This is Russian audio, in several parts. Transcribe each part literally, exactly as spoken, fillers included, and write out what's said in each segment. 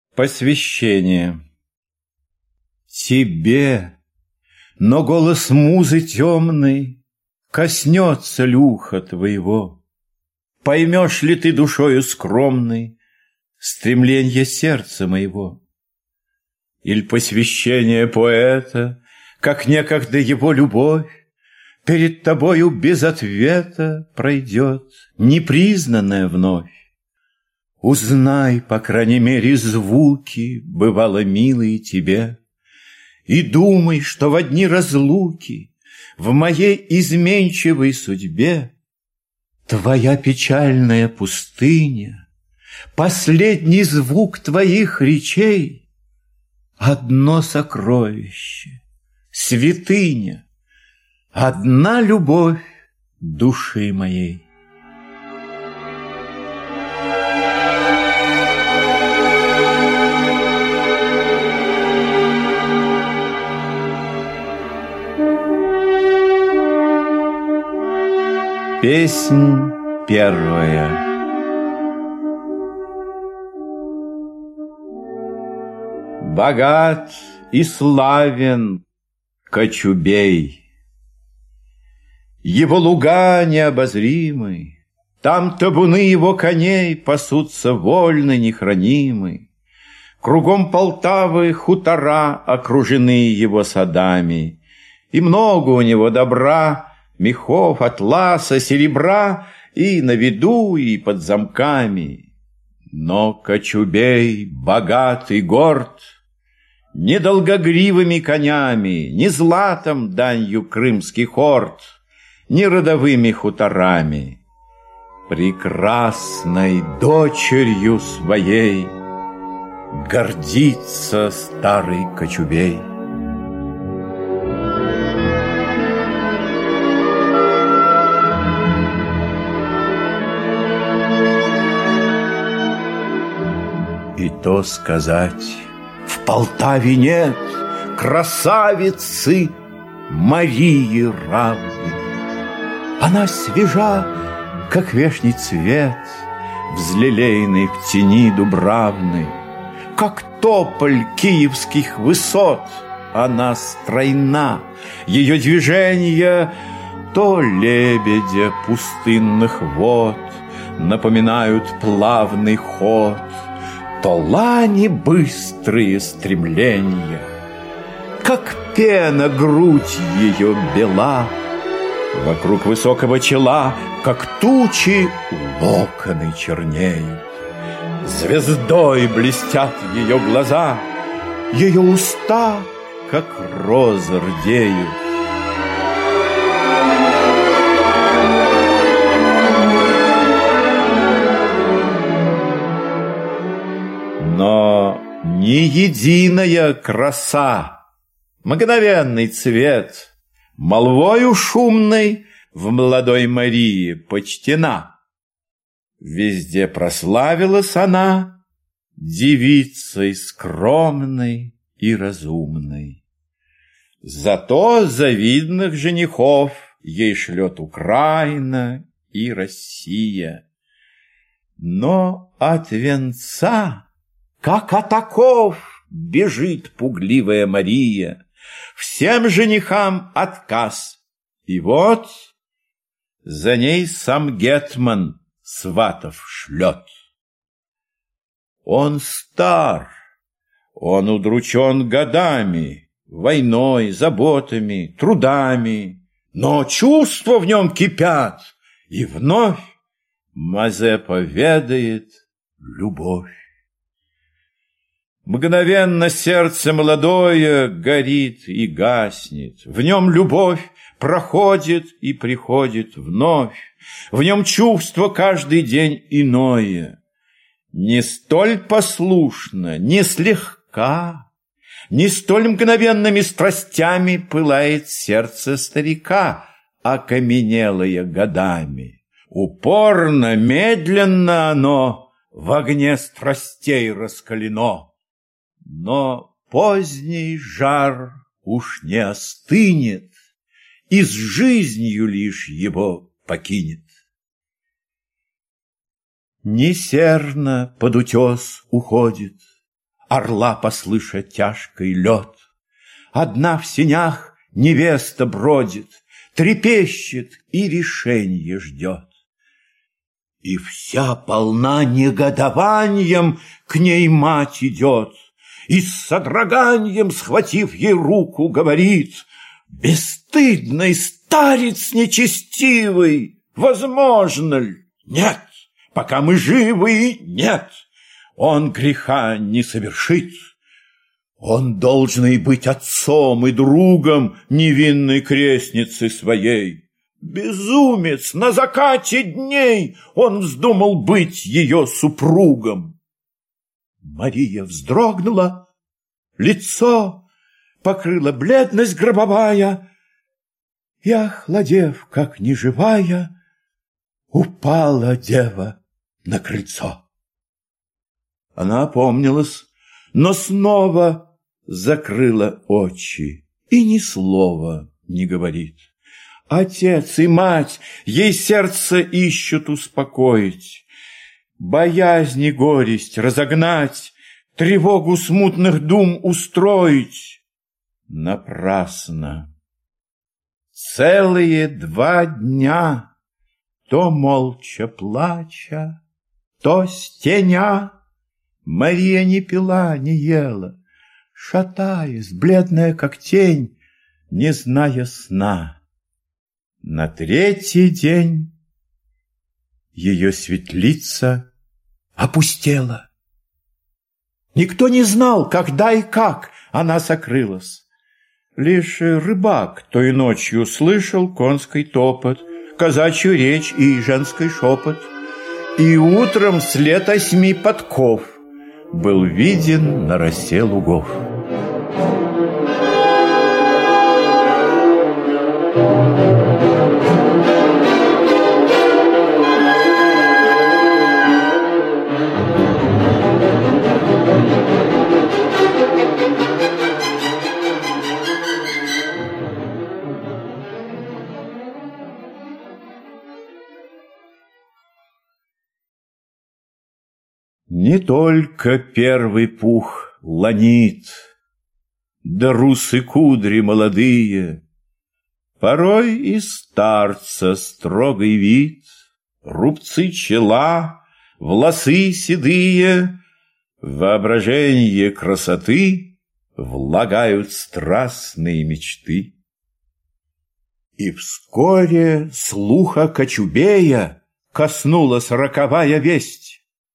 Посвящение. Тебе, но голос музы темный коснется люха твоего. Поймешь ли ты душою скромной стремленье сердца моего? Иль посвящение поэта, как некогда его любовь, перед тобою без ответа пройдет, непризнанная вновь? Узнай, по крайней мере, звуки, бывало милые тебе, и думай, что в дни разлуки в моей изменчивой судьбе твоя печальная пустыня, последний звук твоих речей, одно сокровище, святыня, одна любовь души моей. Песнь первая. Богат и славен Кочубей, его луга необозримы, там табуны его коней пасутся вольно нехранимы. Кругом Полтавы хутора окружены его садами, и много у него добра, мехов, атласа, серебра, и на виду, и под замками. Но Кочубей богат и горд не долгогривыми конями, не златом данью крымских орд, не родовыми хуторами. Прекрасной дочерью своей гордится старый Кочубей. И то сказать, в Полтаве нет красавицы Марии равной. Она свежа, как вешний цвет, взлелеянный в тени дубравной, как тополь киевских высот. Она стройна, ее движения то лебедя пустынных вод напоминают плавный ход, то лани быстрые стремления. Как пена грудь ее бела, вокруг высокого чела, как тучи, локоны чернеют. Звездой блестят ее глаза, ее уста, как розы рдеют. Но не единая краса, мгновенный цвет, молвою шумной в молодой Марии почтена. Везде прославилась она девицей скромной и разумной. Зато завидных женихов ей шлет Украина и Россия. Но от венца, как от оков, бежит пугливая Мария. Всем женихам отказ. И вот за ней сам гетман сватов шлет. Он стар, он удручен годами, войной, заботами, трудами, но чувства в нем кипят, и вновь Мазепа ведает любовь. Мгновенно сердце молодое горит и гаснет, в нем любовь проходит и приходит вновь, в нем чувство каждый день иное. Не столь послушно, не слегка, не столь мгновенными страстями пылает сердце старика, окаменелое годами. Упорно, медленно оно в огне страстей раскалено. Но поздний жар уж не остынет, и с жизнью лишь его покинет. Не серно под утес уходит, орла послыша тяжкий лед. Одна в сенях невеста бродит, трепещет и решенье ждет. И вся полна негодованием к ней мать идет, и с содроганием, схватив ей руку, говорит: «Бесстыдный старец нечестивый, возможно ли? Нет, пока мы живы, нет, он греха не совершит. Он должен быть отцом и другом невинной крестницы своей. Безумец, на закате дней он вздумал быть ее супругом». Мария вздрогнула, лицо покрыла бледность гробовая, и, охладев, как неживая, упала дева на крыльцо. Она опомнилась, но снова закрыла очи и ни слова не говорит. Отец и мать ей сердце ищут успокоить, боязнь и горесть разогнать, тревогу смутных дум устроить. Напрасно. Целые два дня, то молча плача, то стеня, Мария не пила, не ела, шатаясь, бледная как тень, не зная сна. На третий день ее светлица опустела. Никто не знал, когда и как она сокрылась. Лишь рыбак той ночью слышал конский топот, казачью речь и женский шепот, и утром след осьми подков был виден на росе лугов. Не только первый пух ланит, да русы кудри молодые, порой и старца строгий вид, рубцы чела, волосы седые, воображение красоты влагают страстные мечты. И вскоре слуха Кочубея коснулась роковая весть.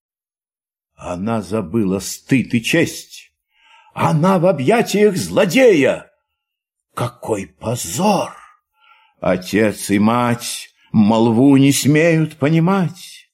Она забыла стыд и честь. Она в объятиях злодея. Какой позор! Отец и мать молву не смеют понимать.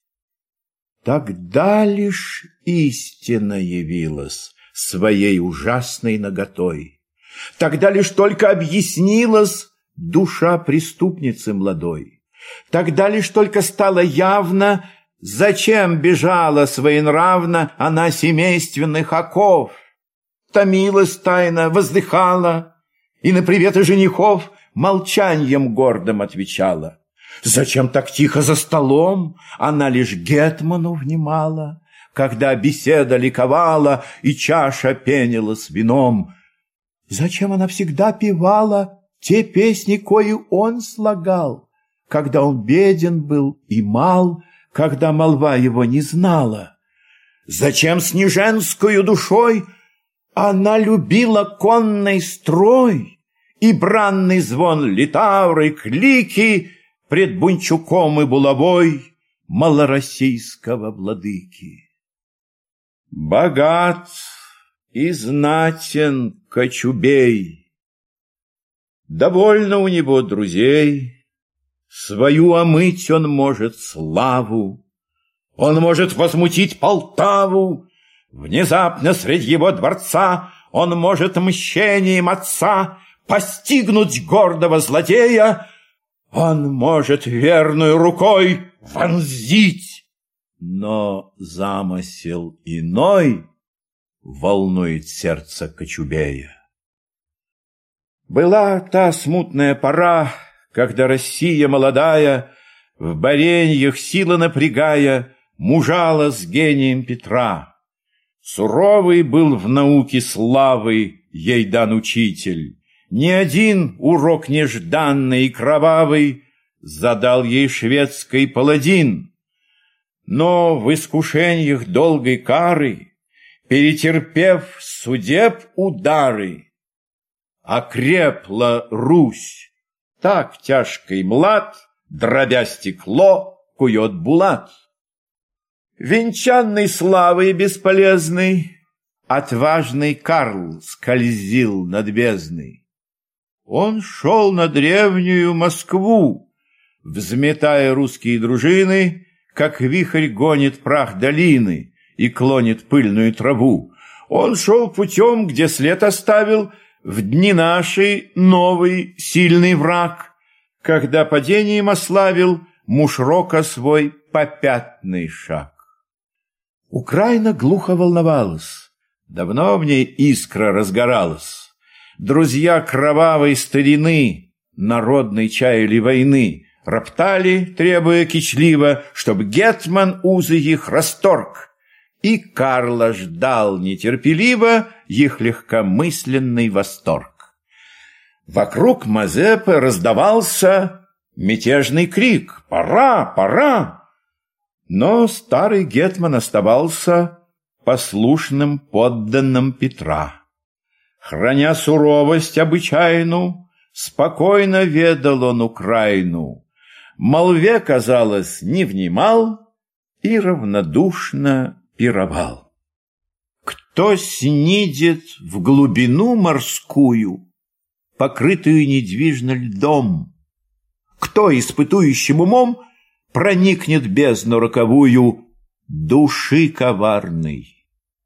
Тогда лишь истина явилась своей ужасной наготой. Тогда лишь только объяснилась душа преступницы молодой. Тогда лишь только стало явно, зачем бежала своенравно она семейственных оков, томилась тайно, воздыхала, и на приветы женихов молчанием гордым отвечала. Зачем так тихо за столом она лишь гетману внимала, когда беседа ликовала и чаша пенилась вином? Зачем она всегда певала те песни, кои он слагал, когда он беден был и мал, когда молва его не знала? Зачем с неженскою душой она любила конный строй и бранный звон литавры, клики пред бунчуком и булавой малороссийского владыки? Богат и знатен Кочубей, довольно у него друзей, свою омыть он может славу, он может возмутить Полтаву, внезапно средь его дворца он может мщением отца постигнуть гордого злодея, он может верную рукой вонзить, но замысел иной волнует сердце Кочубея. Была та смутная пора, когда Россия молодая, в бореньях силы напрягая, мужала с гением Петра. Суровый был в науке славы ей дан учитель. Ни один урок нежданный и кровавый задал ей шведский паладин. Но в искушениях долгой кары, перетерпев судеб удары, окрепла Русь. Так тяжкий млад, дробя стекло, кует булат. Венчанный славой бесполезной, отважный Карл скользил над бездной. Он шел на древнюю Москву, взметая русские дружины, как вихрь гонит прах долины и клонит пыльную траву. Он шел путем, где след оставил в дни наши новый сильный враг, когда падением ославил муж рока свой попятный шаг. Украина глухо волновалась, давно в ней искра разгоралась. Друзья кровавой старины, народной чаяли войны, роптали, требуя кичливо, чтоб гетман узы их расторг, и Карла ждал нетерпеливо их легкомысленный восторг. Вокруг Мазепы раздавался мятежный крик: «Пора, пора!» Но старый гетман оставался послушным подданным Петра. Храня суровость обычайну, спокойно ведал он Украину. Молве, казалось, не внимал и равнодушно пировал. Кто снидет в глубину морскую, покрытую недвижно льдом? Кто испытующим умом проникнет бездну роковую души коварной?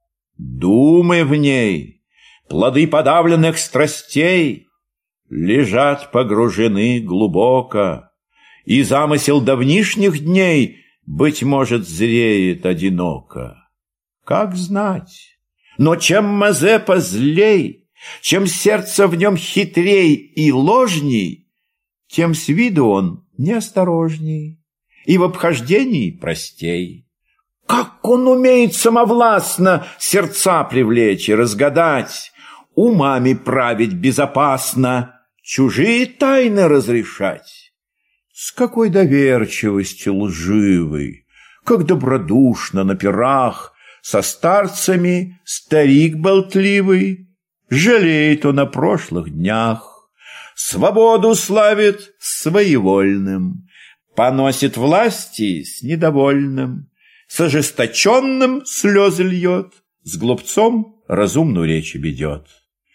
Думы в ней, плоды подавленных страстей, лежат погружены глубоко, и замысел давнишних дней, быть может, зреет одиноко. Как знать? Но чем Мазепа злей, чем сердце в нем хитрей и ложней, тем с виду он неосторожней и в обхождении простей. Как он умеет самовластно сердца привлечь и разгадать, умами править безопасно, чужие тайны разрешать. С какой доверчивостью лживой, как добродушно на пирах, со старцами старик болтливый, жалеет он о прошлых днях, свободу славит своевольным, поносит власти с недовольным, с ожесточенным слезы льет, с глупцом разумную речь ведет.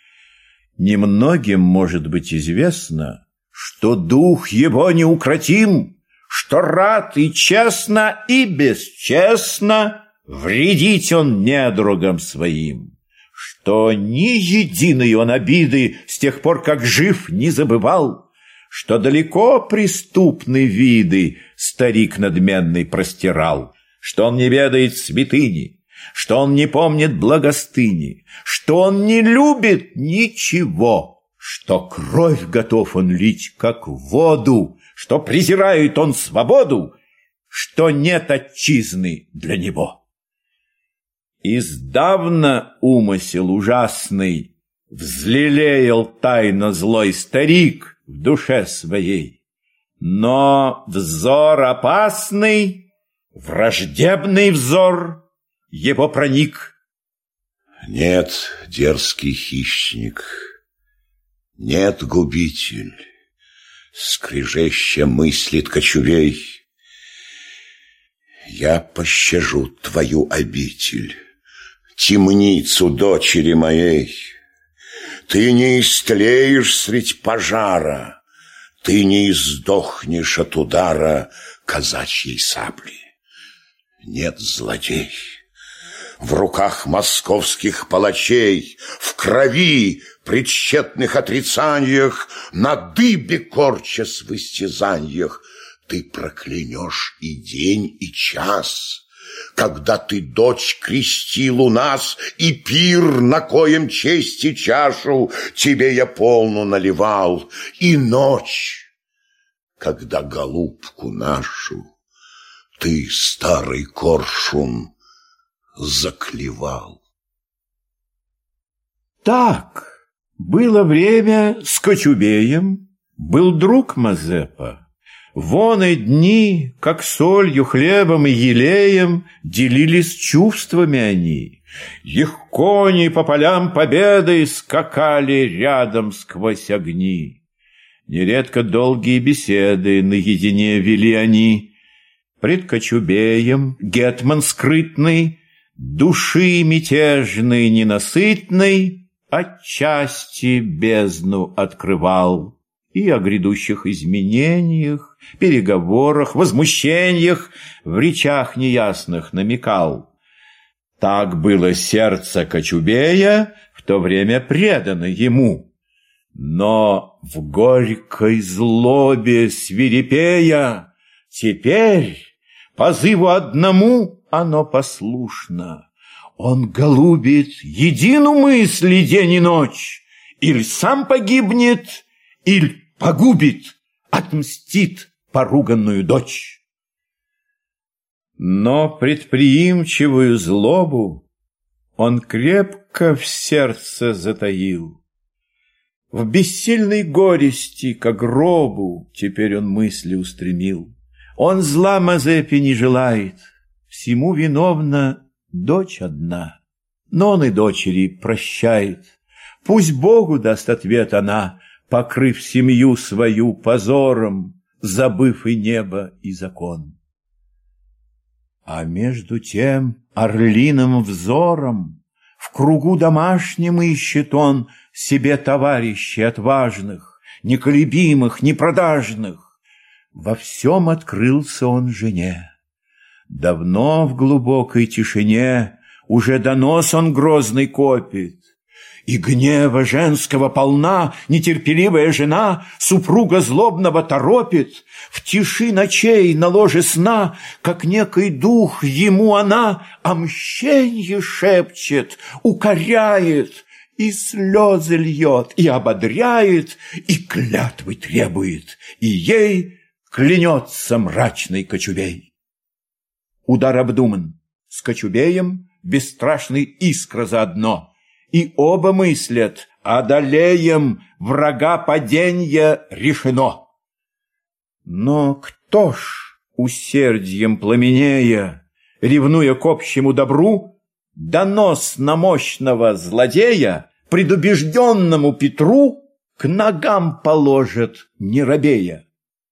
Немногим может быть известно, что дух его неукротим, что рад и честно, и бесчестно вредить он недругам своим, что ни единой он обиды с тех пор, как жив, не забывал, что далеко преступны виды старик надменный простирал, что он не ведает святыни, что он не помнит благостыни, что он не любит ничего, что кровь готов он лить, как воду, что презирает он свободу, что нет отчизны для него. Издавна умысел ужасный взлелеял тайно злой старик в душе своей, но взор опасный, враждебный взор его проник. Нет, дерзкий хищник, нет, губитель, скрежеща мыслит кочубей, я пощажу твою обитель, темницу дочери моей. Ты не истлеешь средь пожара, ты не издохнешь от удара казачьей сабли. Нет, злодей, в руках московских палачей, в крови, при тщетных отрицаниях, на дыбе корчась в истязаниях, ты проклянешь и день, и час, когда ты дочь крестил у нас, и пир, на коем чести чашу тебе я полну наливал, и ночь, когда голубку нашу ты, старый коршун, заклевал. Так было время с Кочубеем, был друг Мазепа. Вон и дни, как солью, хлебом и елеем, делились чувствами они. Их кони по полям победой скакали рядом сквозь огни. Нередко долгие беседы наедине вели они. Пред Кочубеем гетман скрытный, души мятежной ненасытной, отчасти бездну открывал и о грядущих изменениях, переговорах, возмущениях в речах неясных намекал. Так было сердце Кочубея, в то время предано ему. Но в горькой злобе свирепея теперь позыву одному оно послушно. Он голубит едину мысль день и ночь, или сам погибнет, или погубит, отмстит поруганную дочь. Но предприимчивую злобу он крепко в сердце затаил. В бессильной горести ко гробу теперь он мысли устремил. Он зла Мазепе не желает, всему виновна дочь одна. Но он и дочери прощает. Пусть Богу даст ответ она, покрыв семью свою позором, забыв и небо, и закон. А между тем орлиным взором в кругу домашнем ищет он себе товарищей отважных, неколебимых, непродажных. Во всем открылся он жене. Давно в глубокой тишине уже донос он грозный копит. И гнева женского полна нетерпеливая жена супруга злобного торопит. В тиши ночей на ложе сна, как некий дух, ему она о мщенье шепчет, укоряет, и слезы льет, и ободряет, и клятвы требует, и ей клянется мрачный Кочубей. Удар обдуман, с Кочубеем бесстрашный Искра заодно. И оба мыслят, одолеем врага паденья решено. Но кто ж, усердием пламенея, ревнуя к общему добру, донос на мощного злодея предубежденному Петру к ногам положит, не робея?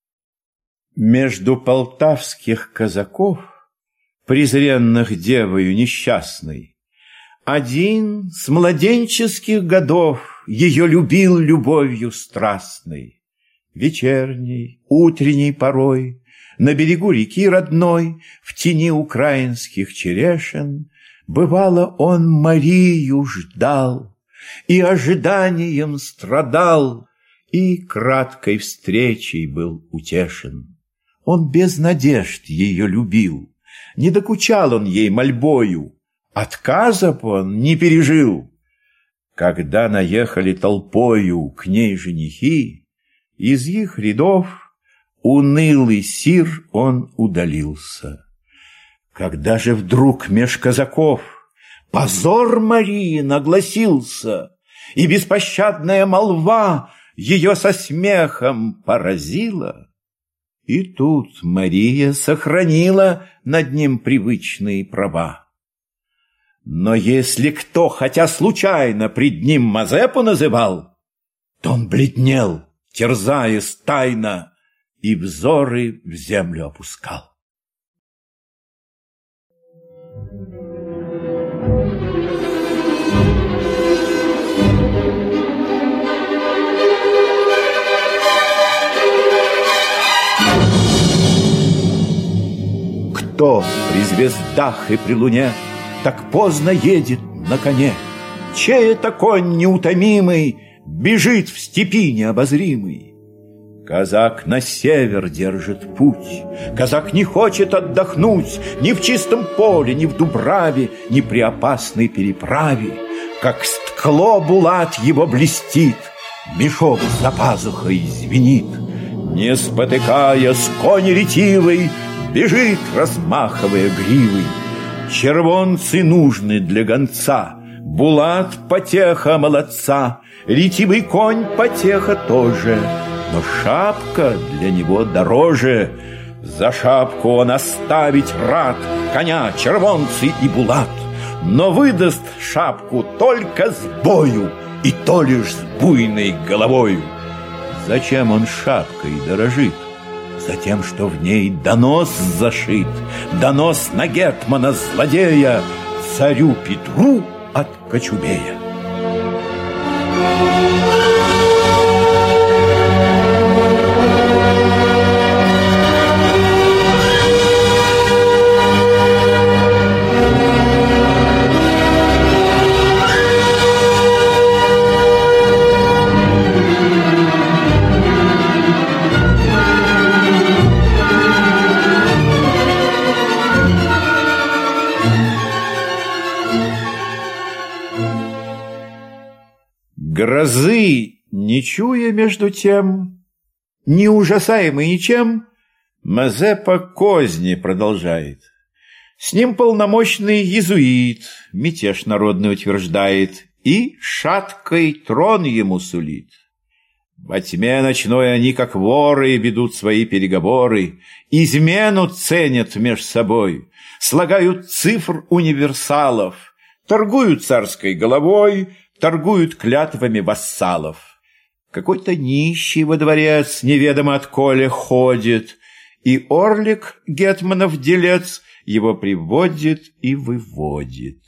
Между полтавских казаков, презренных девою несчастной, один с младенческих годов ее любил любовью страстной. Вечерней, утренней порой, на берегу реки родной, в тени украинских черешен, бывало, он Марию ждал, и ожиданием страдал, и краткой встречей был утешен. Он без надежд ее любил, не докучал он ей мольбою, отказов он не пережил. Когда наехали толпою к ней женихи, из их рядов унылый сир он удалился. Когда же вдруг меж казаков позор Марии нагласился, и беспощадная молва ее со смехом поразила, и тут Мария сохранила над ним привычные права. Но если кто, хотя случайно, пред ним Мазепу называл, то он бледнел, терзаясь тайно, и взоры в землю опускал. Кто при звездах и при луне так поздно едет на коне? Чей это конь неутомимый бежит в степи необозримой? Казак на север держит путь, казак не хочет отдохнуть ни в чистом поле, ни в дубраве, ни при опасной переправе. Как стекло булат его блестит, мешок за пазухой звенит. Не спотыкаясь, конь ретивый бежит, размахивая гривой. Червонцы нужны для гонца, Булат потеха молодца, ретивый конь потеха тоже, но шапка для него дороже. За шапку он оставить рад коня, червонцы и Булат, но выдаст шапку только с бою, и то лишь с буйной головою. Зачем он шапкой дорожит? Затем, что в ней донос зашит, донос на гетмана злодея, царю Петру от Кочубея. Грозы, не чуя между тем, не ужасаемый ничем, Мазепа козни продолжает. С ним полномочный иезуит мятеж народный утверждает и шаткой трон ему сулит. Во тьме ночной они, как воры, ведут свои переговоры, измену ценят меж собой, слагают цифр универсалов, торгуют царской головой, торгуют клятвами вассалов. Какой-то нищий во дворец неведомо отколе ходит, и Орлик, гетманов делец, его приводит и выводит.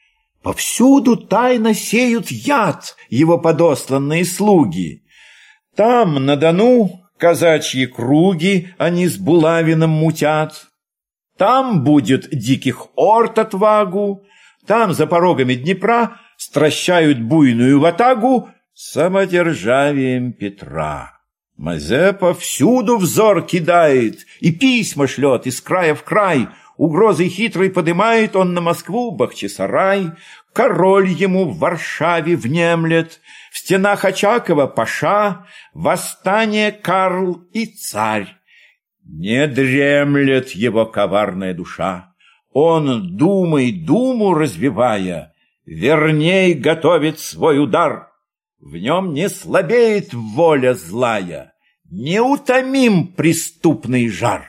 Повсюду тайно сеют яд его подосланные слуги. Там, на Дону, казачьи круги они с булавином мутят. Там будет диких орд отвагу, там за порогами Днепра стращают буйную ватагу самодержавием Петра. Мазепа всюду взор кидает и письма шлет из края в край. Угрозой хитрой подымает он на Москву Бахчисарай. Король ему в Варшаве внемлет, в стенах Очакова паша, восстание Карл и царь. Не дремлет его коварная душа. Он, думой думу развивая, верней готовит свой удар. В нем не слабеет воля злая, неутомим преступный жар.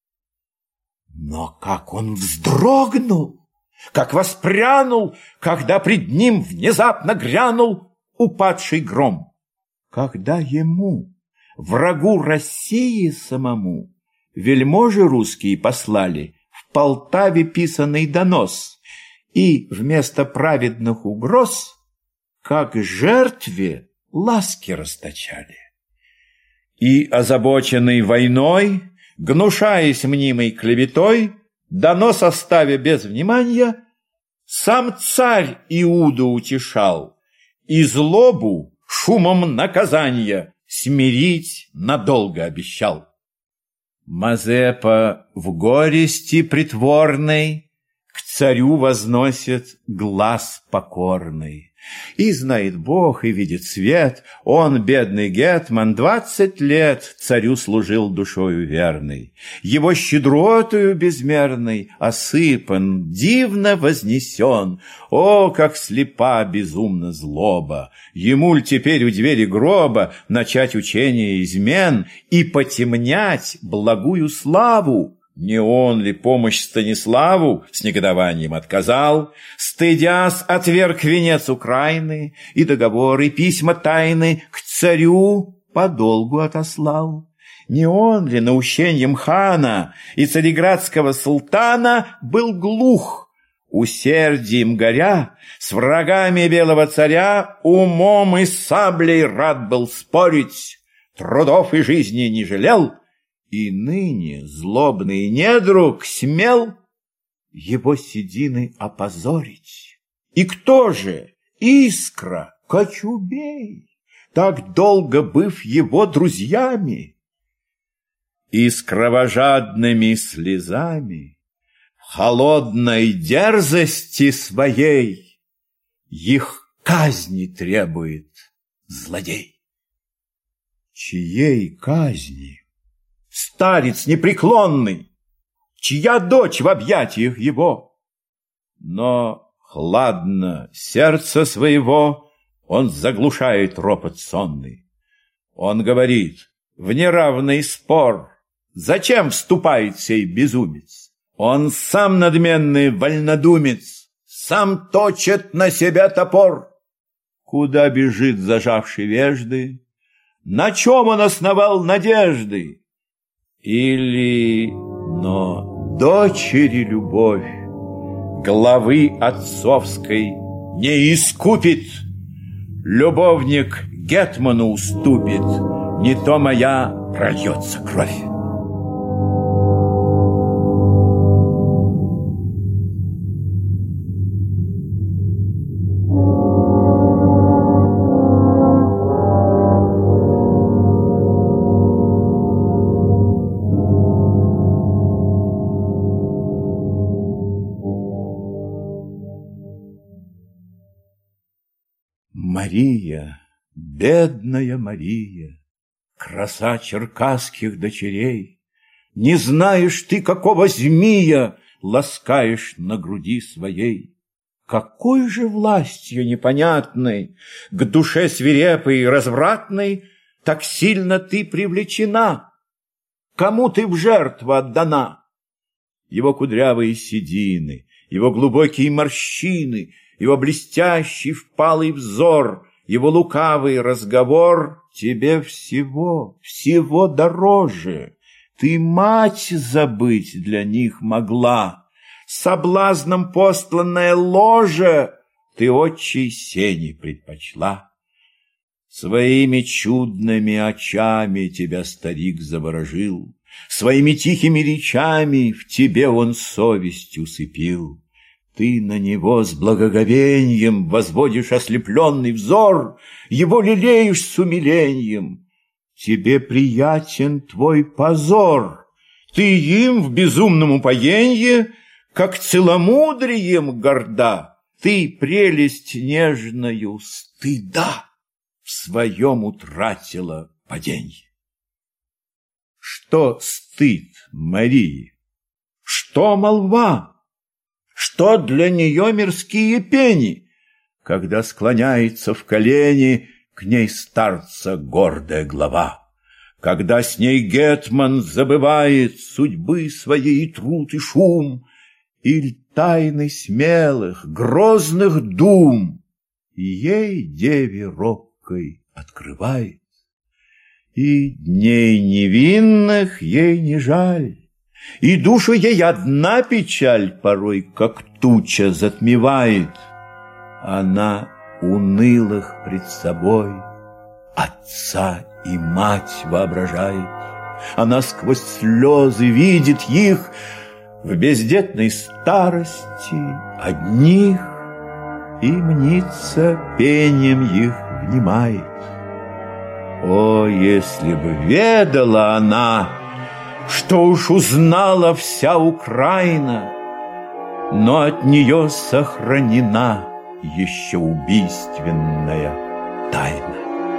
Но как он вздрогнул, как воспрянул, когда пред ним внезапно грянул упадший гром. Когда ему, врагу России самому, вельможи русские послали в Полтаве писанный донос, и вместо праведных угроз, как жертве, ласки расточали. И, озабоченный войной, гнушаясь мнимой клеветой, донос оставя без внимания, сам царь Иуду утешал и злобу шумом наказания смирить надолго обещал. Мазепа в горести притворной к царю возносит глаз покорный. И знает Бог, и видит свет, он, бедный гетман, двадцать лет царю служил душою верной. Его щедротою безмерной осыпан, дивно вознесен. О, как слепа безумна злоба! Ему ль теперь у двери гроба начать учение измен и потемнять благую славу? Не он ли помощь Станиславу с негодованием отказал, стыдясь отверг венец Украины и договоры, и письма тайны к царю подолгу отослал? Не он ли наущением хана и цареградского султана был глух, усердием горя, с врагами белого царя умом и саблей рад был спорить, трудов и жизни не жалел? И ныне злобный недруг смел его седины опозорить. И кто же? Искра, Кочубей, так долго быв его друзьями. И с кровожадными слезами, в холодной дерзости своей, их казни требует злодей. Чьей казни? Старец непреклонный, чья дочь в объятиях его? Но Хладно сердце своего он заглушает ропот сонный. Он говорит: в неравный спор зачем вступает сей безумец? Он сам надменный вольнодумец, сам точит на себя топор. Куда бежит зажавший вежды? На чем он основал надежды? Или, но дочери любовь главы отцовской не искупит, любовник гетману уступит, не то моя прольется кровь. Мария, бедная Мария, краса черкасских дочерей, не знаешь ты, какого змея ласкаешь на груди своей. Какой же властью непонятной, к душе свирепой и развратной, так сильно ты привлечена? Кому ты в жертву отдана? Его кудрявые седины, его глубокие морщины, его блестящий впалый взор, его лукавый разговор тебе всего, всего дороже. Ты мать забыть для них могла, соблазном посланное ложе ты отчей сени предпочла. Своими чудными очами тебя старик заворожил, своими тихими речами в тебе он совесть усыпил. Ты на него с благоговением возводишь ослепленный взор, его лелеешь с умилением. Тебе приятен твой позор, ты им в безумном упоенье, как целомудрием горда, ты прелесть нежною стыда в своем утратила паденье. Что стыд Марии? Что молва? Что для нее мирские пени, когда склоняется в колени к ней старца гордая глава, когда с ней гетман забывает судьбы своей и труд, и шум, или тайны смелых, грозных дум, и ей, деве робкой, открывает, и дней невинных ей не жаль. И душу ей одна печаль порой, как туча, затмевает. Она унылых пред собой отца и мать воображает. Она сквозь слезы видит их в бездетной старости одних, и мнится пением их внимает. О, если бы ведала она, что уж узнала вся Украина, но от нее сохранена еще убийственная тайна.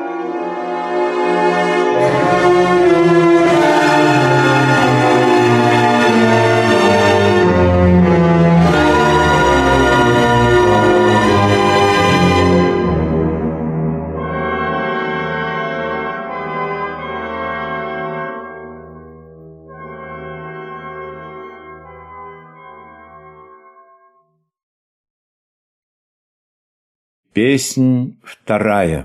Песнь вторая.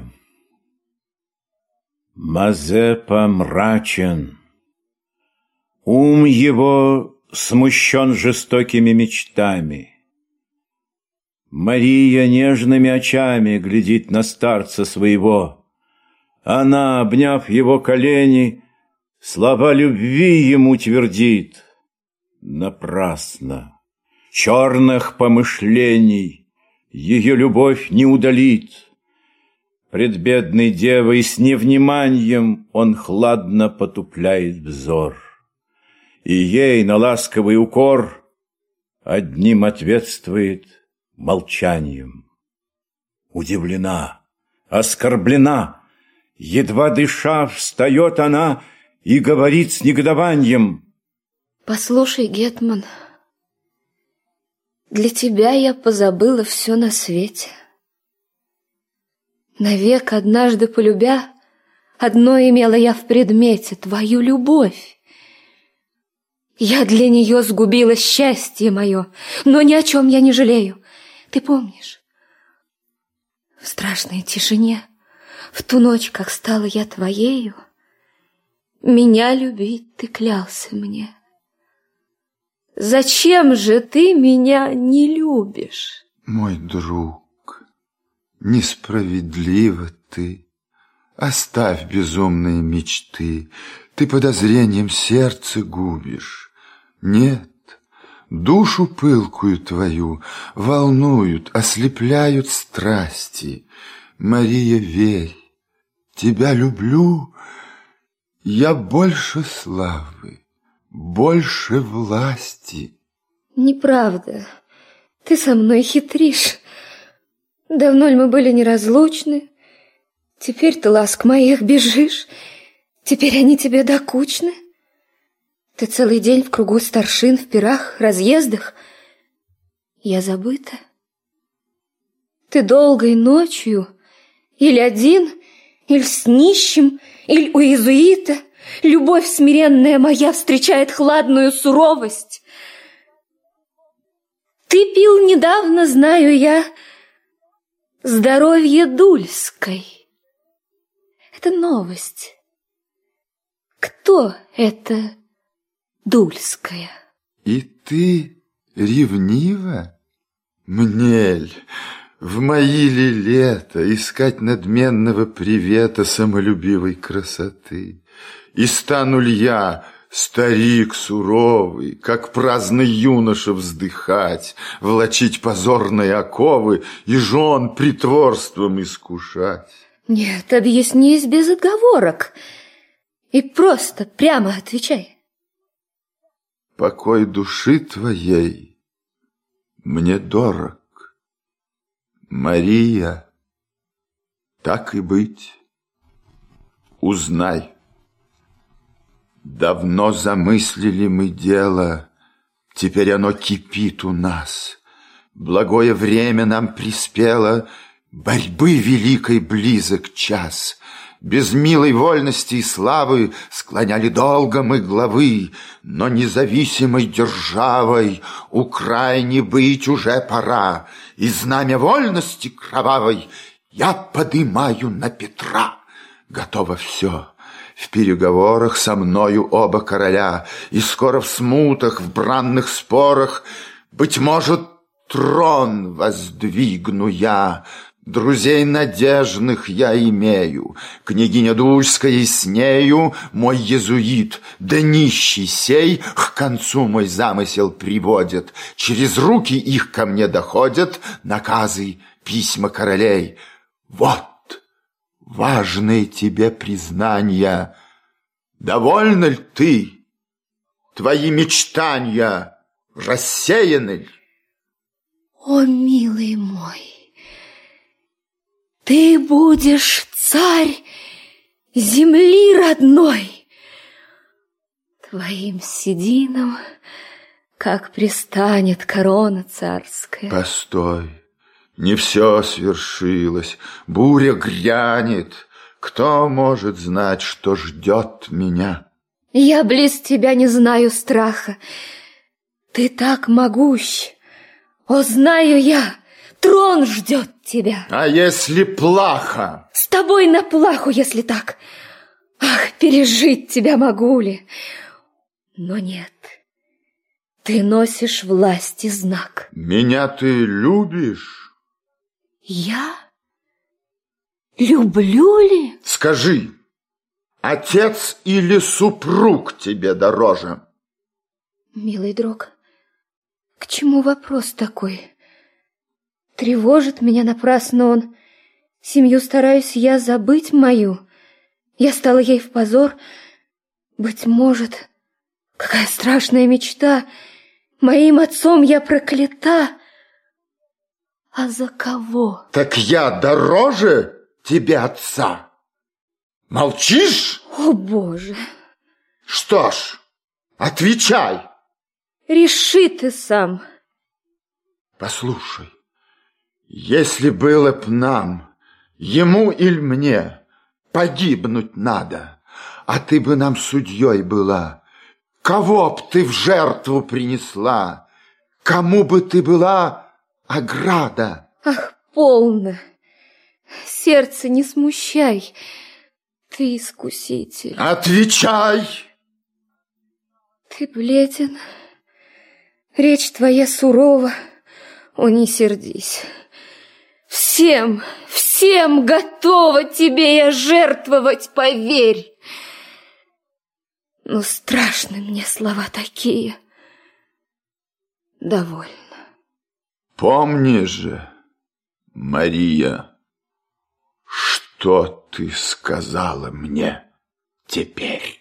Мазепа мрачен, ум его смущен жестокими мечтами. Мария нежными очами глядит на старца своего. Она, обняв его колени, слова любви ему твердит. Напрасно, черных помышлений ее любовь не удалит. Пред бедной девой с невниманием он хладно потупляет взор. И ей на ласковый укор одним ответствует молчанием. Удивлена, оскорблена, едва дыша, встает она и говорит с негодованием: послушай, гетман, Для тебя я позабыла все на свете. Навек однажды полюбя, одно имела я в предмете — твою любовь. Я для нее сгубила счастье мое, но ни о чем я не жалею. Ты помнишь? В страшной тишине, в ту ночь, как стала я твоею, меня любить ты клялся мне. Зачем же ты меня не любишь? Мой друг, несправедливо ты. Оставь безумные мечты. Ты подозрением сердце губишь. Нет, душу пылкую твою волнуют, ослепляют страсти. Мария, верь, тебя люблю. Я больше славы, больше власти. Неправда. Ты со мной хитришь. Давно ли мы были неразлучны? Теперь ты ласк моих бежишь. Теперь они тебе докучны. Ты целый день в кругу старшин, в пирах, разъездах. Я забыта. Ты долгой ночью или один, или с нищим, или у иезуита. Любовь смиренная моя встречает хладную суровость. Ты пил недавно, знаю я, здоровье Дульской. Это новость. Кто это Дульская? И ты ревнива? Мнель, в мои ли лета искать надменного привета самолюбивой красоты? И стану ли я, старик суровый, как праздный юноша, вздыхать, влачить позорные оковы и жен притворством искушать? Нет, объяснись без отговорок и просто прямо отвечай. Покой души твоей мне дорог, Мария. Так и быть, узнай. Давно замыслили мы дело, теперь оно кипит у нас. Благое время нам приспело, борьбы великой близок час. Без милой вольности и славы склоняли долго мы главы, но независимой державой Украине быть уже пора, и знамя вольности кровавой я подымаю на Петра. Готово все. В переговорах со мною оба короля, и скоро в смутах, в бранных спорах, быть может, трон воздвигну я. Друзей надежных я имею, княгиня Дульская и с нею мой иезуит, да нищий сей к концу мой замысел приводит. Через руки их ко мне доходят наказы, письма королей. Вот важные тебе признания. Довольна ли ты? Твои мечтания рассеяны ли? О, милый мой, ты будешь царь земли родной. Твоим сединам, как пристанет корона царская. Постой, не все свершилось, буря грянет. Кто может знать, что ждет меня? Я близ тебя не знаю страха. Ты так могущ. О, знаю я, трон ждет тебя. А если плохо? С тобой на плаху, если так. Ах, пережить тебя могу ли? Но нет, ты носишь власти знак. Меня ты любишь? Я? Люблю ли? Скажи, отец или супруг тебе дороже? Милый друг, к чему вопрос такой? Тревожит меня напрасно он. Семью стараюсь я забыть мою. Я стала ей в позор. Быть может, какая страшная мечта. Моим отцом я проклята. А за кого? Так я дороже тебе отца? Молчишь? О, Боже! Что ж, отвечай. Реши ты сам. Послушай, если было б нам, ему или мне, погибнуть надо, а ты бы нам судьей была, кого б ты в жертву принесла? Кому бы ты была ограда? Ах, полно! Сердце не смущай, ты искуситель. Отвечай! Ты бледен, речь твоя сурова, о, не сердись. Всем, всем готова тебе я жертвовать, поверь. Но страшны мне слова такие. Довольно. Помни же, Мария, что ты сказала мне теперь?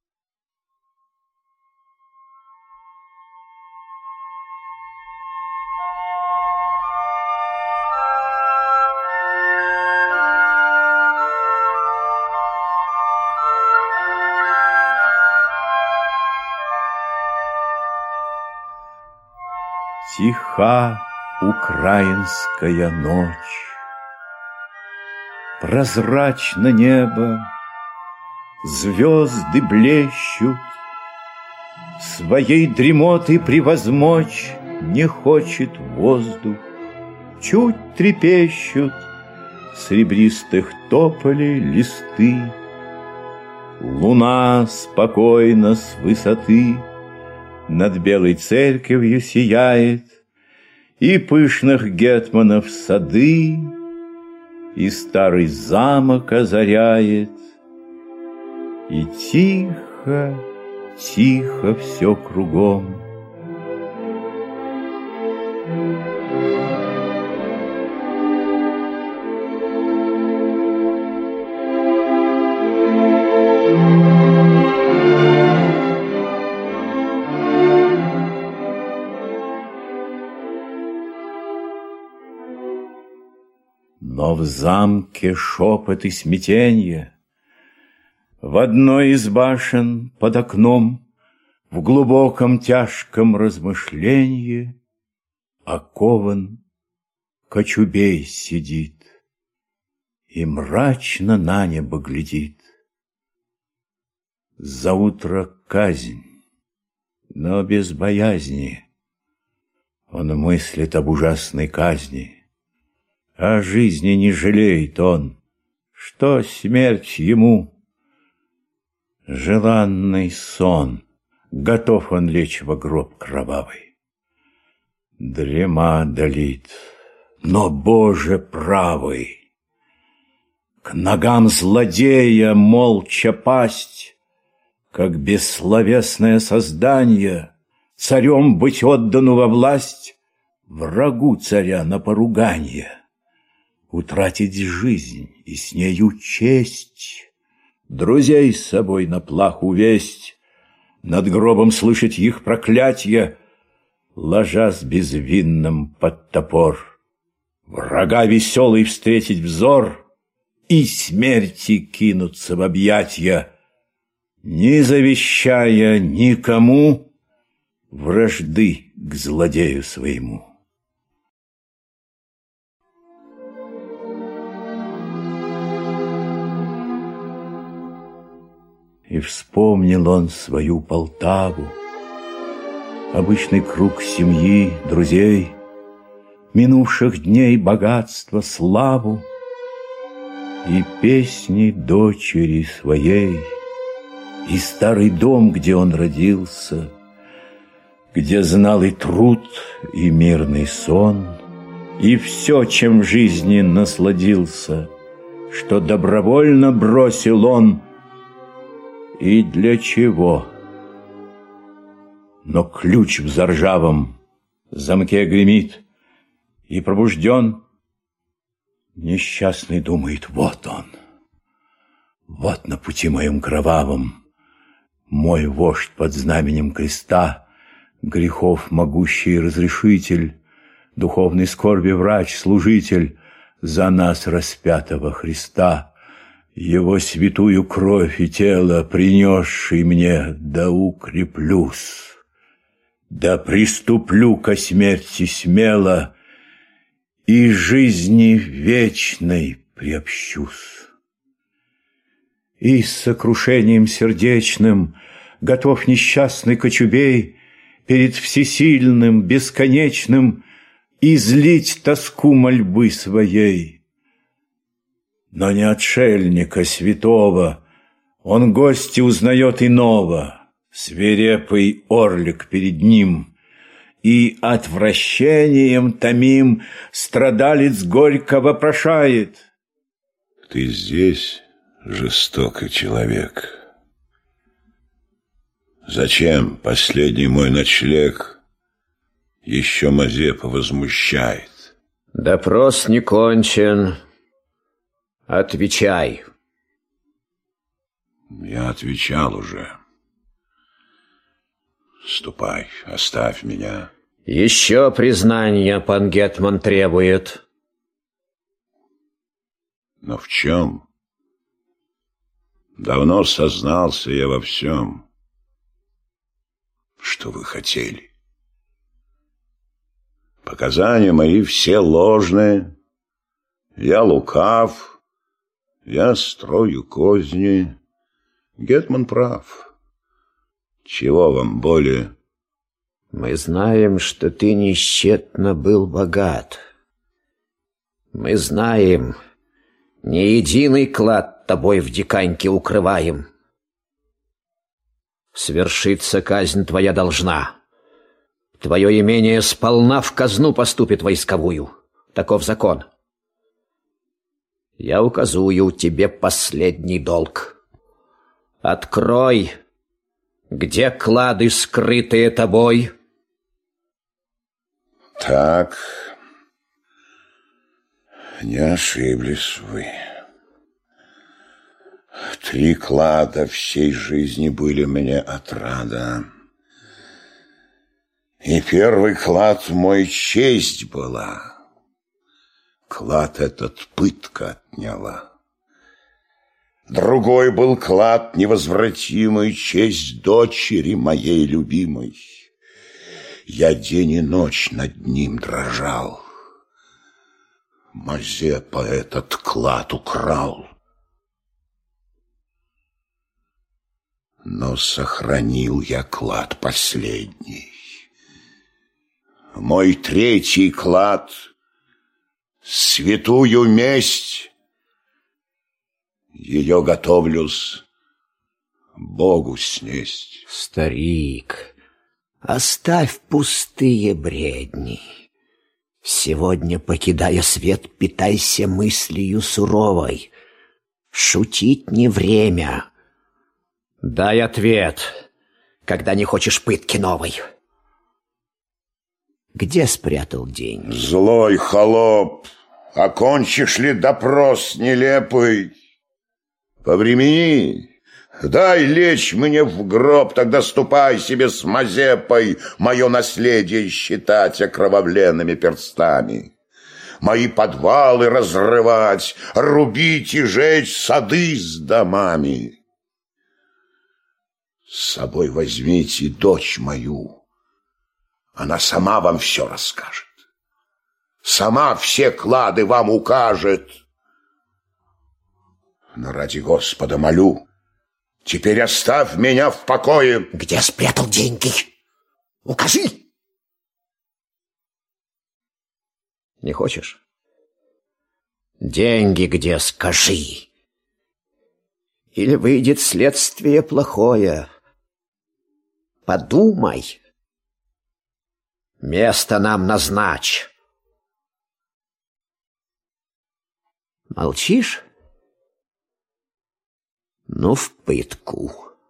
Тиха украинская ночь, прозрачно небо, звезды блещут, своей дремоты превозмочь не хочет воздух, чуть трепещут серебристых тополей листы. Луна спокойно с высоты над белой церковью сияет, и пышных гетманов сады, и старый замок озаряет, и тихо, тихо все кругом. Но в замке шепот и смятенье, в одной из башен под окном, в глубоком тяжком размышленье окован Кочубей сидит и мрачно на небо глядит. Заутро казнь, но без боязни он мыслит об ужасной казни. О жизни не жалеет он, что смерть ему желанный сон, готов он лечь во гроб кровавый. Дрема долит, но, Боже правый, к ногам злодея молча пасть, как бессловесное создание, царем быть отдану во власть, врагу царя на поруганье. Утратить жизнь и с нею честь, друзей с собой на плаху весть, над гробом слышать их проклятье, ложась безвинным под топор, врага веселый встретить взор и смерти кинуться в объятья, не завещая никому вражды к злодею своему. И вспомнил он свою Полтаву, обычный круг семьи, друзей, минувших дней богатство, славу и песни дочери своей, и старый дом, где он родился, где знал и труд, и мирный сон, и все, чем в жизни насладился, что добровольно бросил он. И для чего? Но ключ в заржавом замке гремит, и пробужден несчастный думает: вот он, вот на пути моем кровавом мой вождь под знаменем креста, грехов могущий разрешитель, духовной скорби врач, служитель за нас распятого Христа. Его святую кровь и тело, принесший мне, да укреплюсь. Да приступлю ко смерти смело и жизни вечной приобщусь. И с сокрушением сердечным готов несчастный кочубей перед всесильным, бесконечным излить тоску мольбы своей. Но не отшельника святого он гости узнает иного, свирепый орлик перед ним, и отвращением томим страдалец горько вопрошает: ты здесь, жестокий человек? Зачем последний мой ночлег еще Мазепа возмущает? Допрос не кончен. Отвечай. Я отвечал уже. Ступай, оставь меня. Еще признания пан гетман требует. Но в чем? Давно сознался я во всем. Что вы хотели? Показания мои все ложные. Я лукав, я строю козни. Гетман прав. Чего вам более? Мы знаем, что ты несчетно был богат. Мы знаем, ни единый клад тобой в диканьке укрываем. Свершиться казнь твоя должна. Твое имение сполна в казну поступит войсковую. Таков закон. Я указую тебе последний долг. Открой, где клады, скрытые тобой. Так, не ошиблись вы. Три клада всей жизни были мне отрада. И первый клад мой честь была. Клад этот пытка отняла. Другой был клад невозвратимый, честь дочери моей любимой. Я день и ночь над ним дрожал. Мазепа этот клад украл. Но сохранил я клад последний. Мой третий клад — святую месть. Ее готовлюсь Богу снесть. Старик, оставь пустые бредни. Сегодня, покидая свет, питайся мыслью суровой. Шутить не время. Дай ответ, когда не хочешь пытки новой. Где спрятал деньги? Злой холоп, окончишь ли допрос нелепый? Повремени, дай лечь мне в гроб, тогда ступай себе с Мазепой мое наследие считать окровавленными перстами. Мои подвалы разрывать, рубить и жечь сады с домами. С собой возьмите дочь мою, она сама вам все расскажет. Сама все клады вам укажет. Но ради Господа молю, теперь оставь меня в покое. Где спрятал деньги? Укажи! Не хочешь? Деньги где, скажи. Или выйдет следствие плохое. Подумай. Место нам назначь. Молчишь? Ну, в пытку.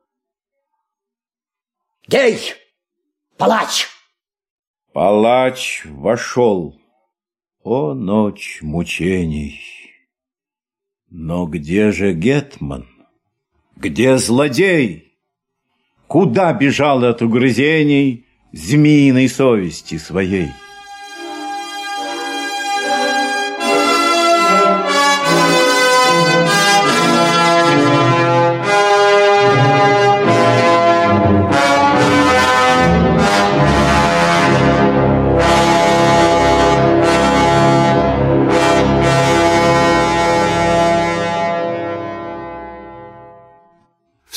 Гей! Палач! Палач вошел. О, ночь мучений! Но где же гетман? Где злодей? Куда бежал от угрызений змеиной совести своей?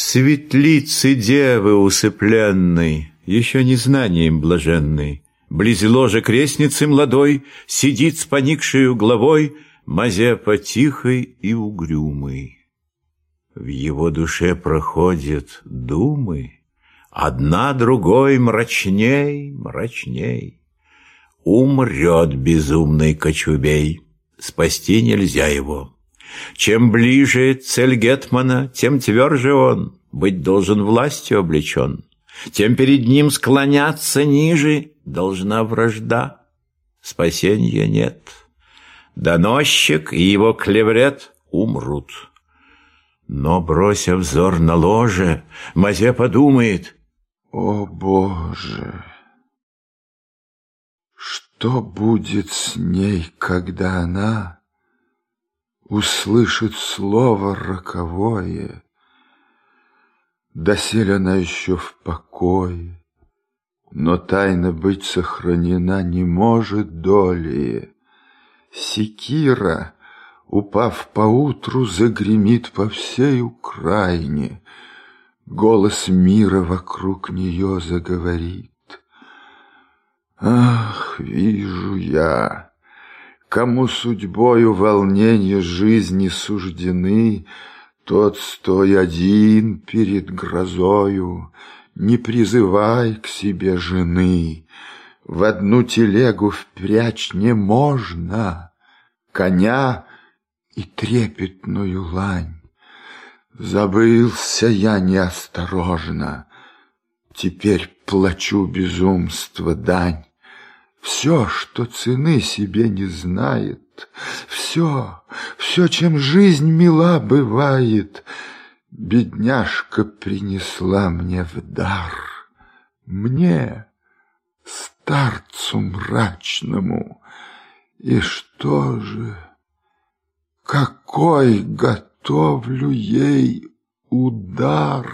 светлицы девы усыпленной, еще не знанием блаженной, близ ложа крестницы младой сидит с поникшею главой Мазепа тихой и угрюмый. В его душе проходят думы, одна другой мрачней, мрачней. Умрет безумный Кочубей, спасти нельзя его. Чем ближе цель гетмана, тем тверже он, быть должен властью облечен. Тем перед ним склоняться ниже должна вражда. Спасенья нет. Доносчик и его клеврет умрут. Но, брося взор на ложе, Мазепа думает: о, Боже! Что будет с ней, когда она услышит слово роковое? Доселе она еще в покое, но тайна быть сохранена не может долее. Секира, упав поутру, загремит по всей Украине. Голос мира вокруг нее заговорит. Ах, вижу я, кому судьбою волнения жизни суждены, тот стой один перед грозою, не призывай к себе жены. В одну телегу впрячь не можно коня и трепетную лань. Забылся я неосторожно, теперь плачу безумство дань. Все, что цены себе не знает, все, все, чем жизнь мила бывает, бедняжка принесла мне в дар. Мне, старцу мрачному, и что же, какой готовлю ей удар?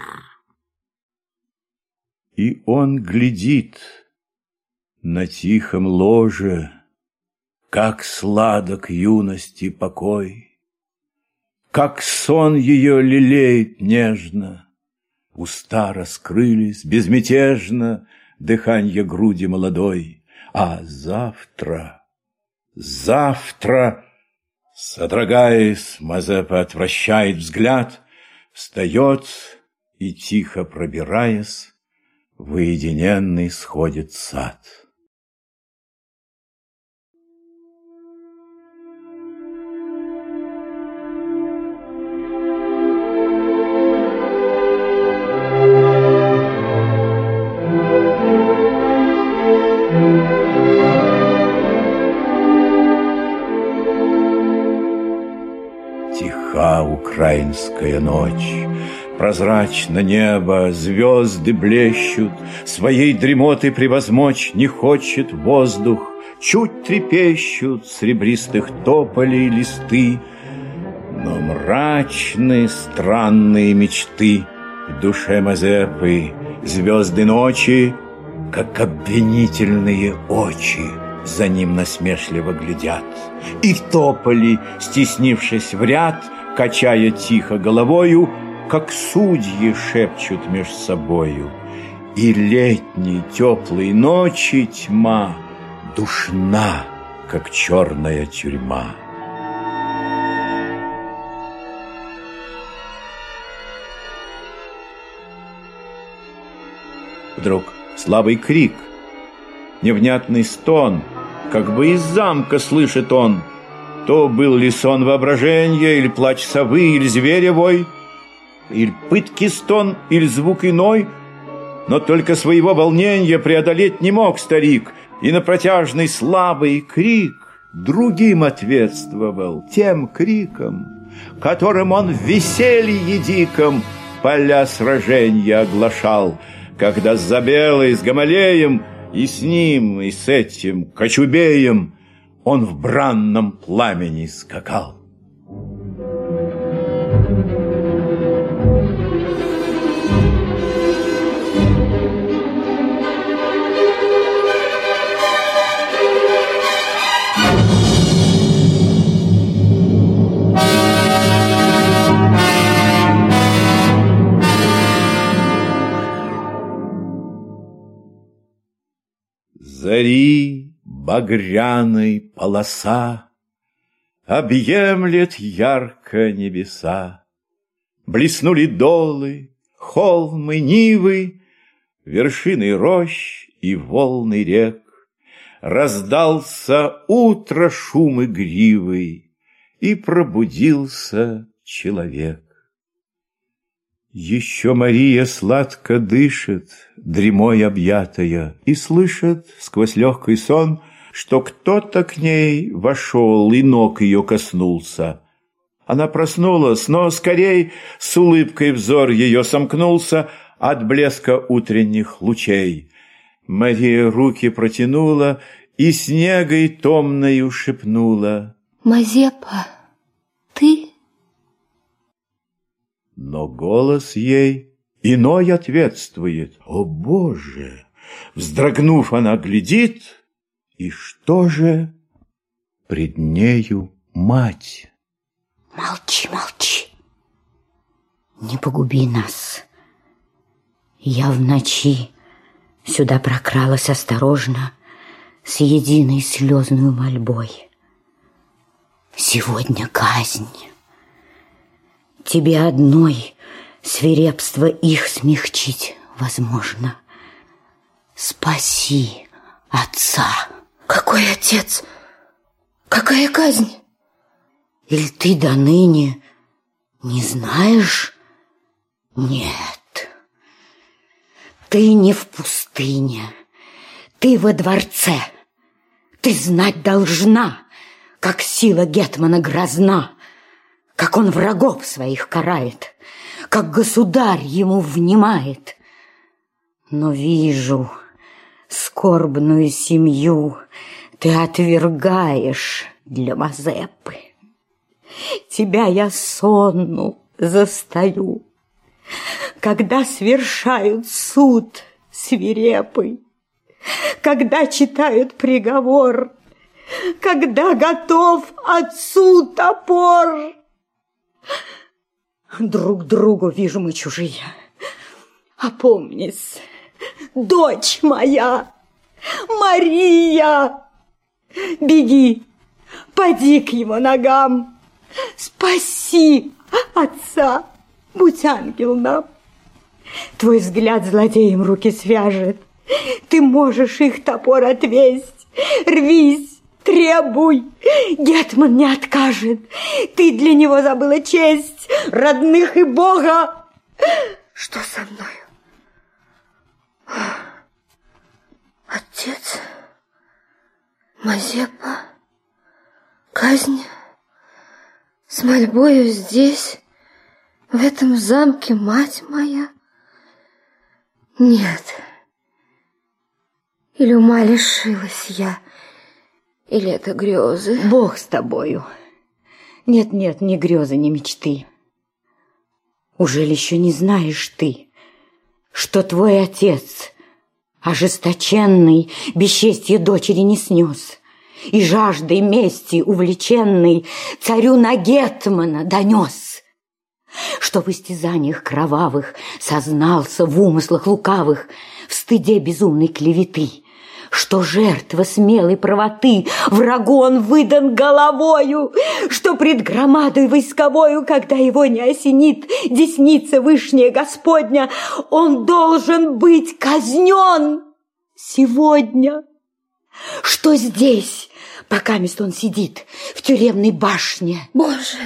И он глядит на тихом ложе, как сладок юности покой, как сон ее лелеет нежно. Уста раскрылись безмятежно, дыханье груди молодой. А завтра, завтра, содрогаясь, Мазепа отвращает взгляд, встает и, тихо пробираясь, в уединенный сходит сад. Тиха украинская ночь, прозрачно небо, звезды блещут, своей дремоты превозмочь не хочет воздух, чуть трепещут серебристых тополей листы, но мрачные странные мечты в душе Мазепы, звезды ночи, как обвинительные очи, за ним насмешливо глядят. И тополи, стеснившись в ряд, качая тихо головою, как судьи шепчут меж собою. И летней теплой ночи тьма душна, как черная тюрьма. Вдруг слабый крик, невнятный стон, как бы из замка слышит он. То был ли сон воображения, или плач совы, или зверя вой, или пытки стон, или звук иной, но только своего волнения преодолеть не мог старик, и на протяжный слабый крик другим ответствовал, тем криком, которым он в веселье диком поля сражения оглашал, когда с Забелой, с Гамалеем, и с ним, и с этим Кочубеем он в бранном пламени скакал. Зари багряной полоса объемлет ярко небеса. Блеснули долы, холмы, нивы, вершины рощ и волны рек. Раздался утро шум игривый, и пробудился человек. Еще Мария сладко дышит, дремой объятая, и слышит сквозь легкий сон, что кто-то к ней вошел и ног ее коснулся. Она проснулась, но скорей с улыбкой взор ее сомкнулся от блеска утренних лучей. Мария руки протянула и снегой томною шепнула: «Мазепа, ты?» Но голос ей иной ответствует: «О, Боже!» Вздрогнув, она глядит, и что же? Пред нею мать. Молчи, молчи, не погуби нас. Я в ночи сюда прокралась осторожно, с единой слезной мольбой. Сегодня казнь. Тебе одной свирепство их смягчить возможно. Спаси отца. Какой отец? Какая казнь? Или ты до ныне не знаешь? Нет, ты не в пустыне, ты во дворце. Ты знать должна, как сила гетмана грозна, как он врагов своих карает, как государь ему внимает. Но вижу, скорбную семью ты отвергаешь для Мазепы. Тебя я сонну застаю, когда свершают суд свирепый, когда читают приговор, когда готов отцу топор. Друг другу вижу мы чужие. Опомнись, дочь моя, Мария, беги, поди к его ногам, спаси отца, будь ангел нам. Твой взгляд злодеям руки свяжет, ты можешь их топор отвесть. Рвись, требуй, гетман не откажет. Ты для него забыла честь, родных и Бога. Что со мною? Отец, Мазепа, казнь с мольбою здесь, в этом замке, мать моя? Нет. Или ума лишилась я, или это грезы? Бог с тобою. Нет-нет, ни грезы, ни мечты. Ужели еще не знаешь ты, что твой отец, ожесточенный, бесчестье дочери не снес, и жаждой мести увлеченный царю на гетмана донес, что в истязаниях кровавых сознался в умыслах лукавых, в стыде безумной клеветы, что жертва смелой правоты врагу он выдан головою, что пред громадой войсковою, когда его не осенит десница вышняя Господня, он должен быть казнен сегодня, что здесь, пока мест он сидит в тюремной башне. Боже,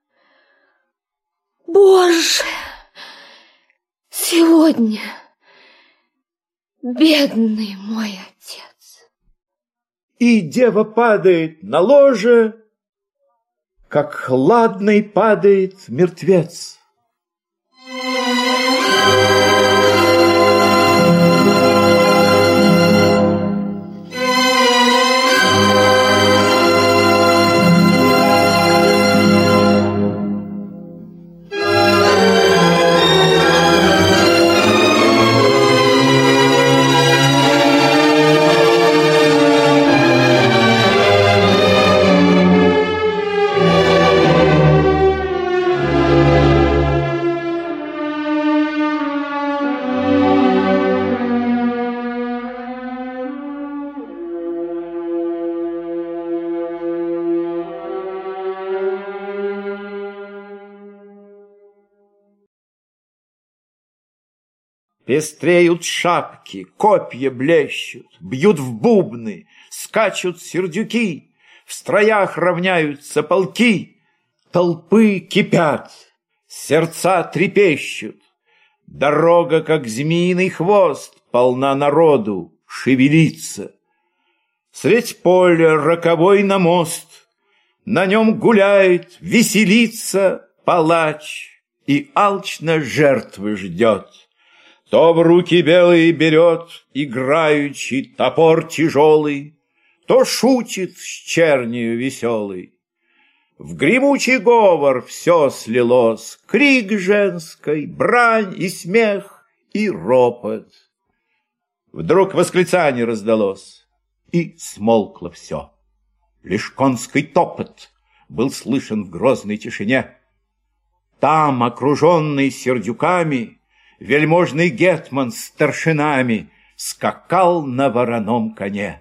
Боже, сегодня бедный мой отец. И дева падает на ложе, как хладный падает мертвец. Пестреют шапки, копья блещут, бьют в бубны, скачут сердюки, в строях равняются полки, толпы кипят, сердца трепещут. Дорога, как змеиный хвост, полна народу, шевелится. Средь поля роковой на мост, на нем гуляет, веселится палач и алчно жертвы ждет. То в руки белые берет, играючи, топор тяжелый, то шутит с чернью веселой. В гремучий говор все слилось, крик женской, брань и смех, и ропот. Вдруг восклицание раздалось, и смолкло все. Лишь конский топот был слышен в грозной тишине. Там, окруженный сердюками, вельможный гетман с старшинами скакал на вороном коне.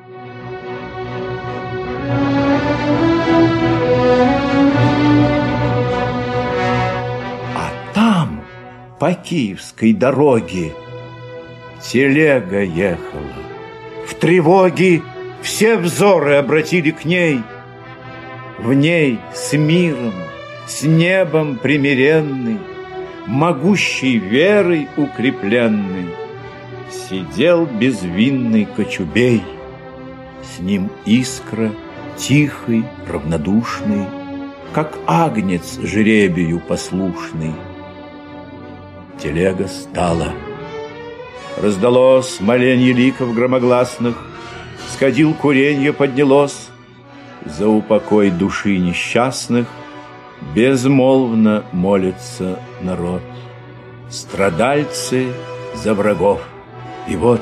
А там, по киевской дороге, телега ехала. В тревоге все взоры обратили к ней. В ней с миром, с небом примиренный, могущей верой укрепленный, сидел безвинный кочубей. С ним искра, тихий, равнодушный, как агнец жребию послушный. Телега стала. Раздалось моленье ликов громогласных, сходил куренье поднялось. За упокой души несчастных безмолвно молится народ. Страдальцы за врагов. И вот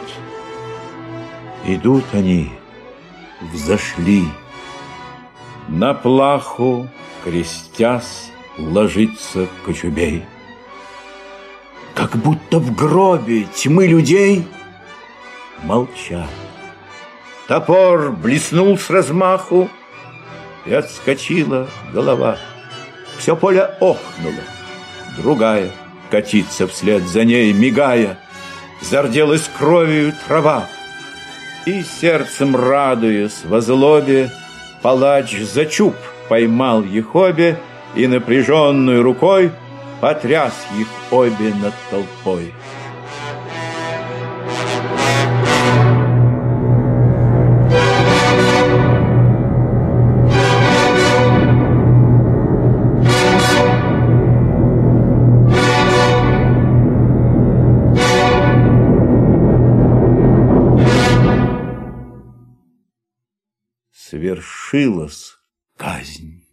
идут они, взошли. На плаху, крестясь, ложится кочубей. Как будто в гробе тьмы людей молчат. Топор блеснул с размаху, и отскочила голова. Все поле охнуло, другая катится вслед за ней, мигая. Зарделась кровью трава, и сердцем радуясь во злобе, палач за чуб поймал их обе и напряженной рукой потряс их обе над толпой. Свершилась казнь.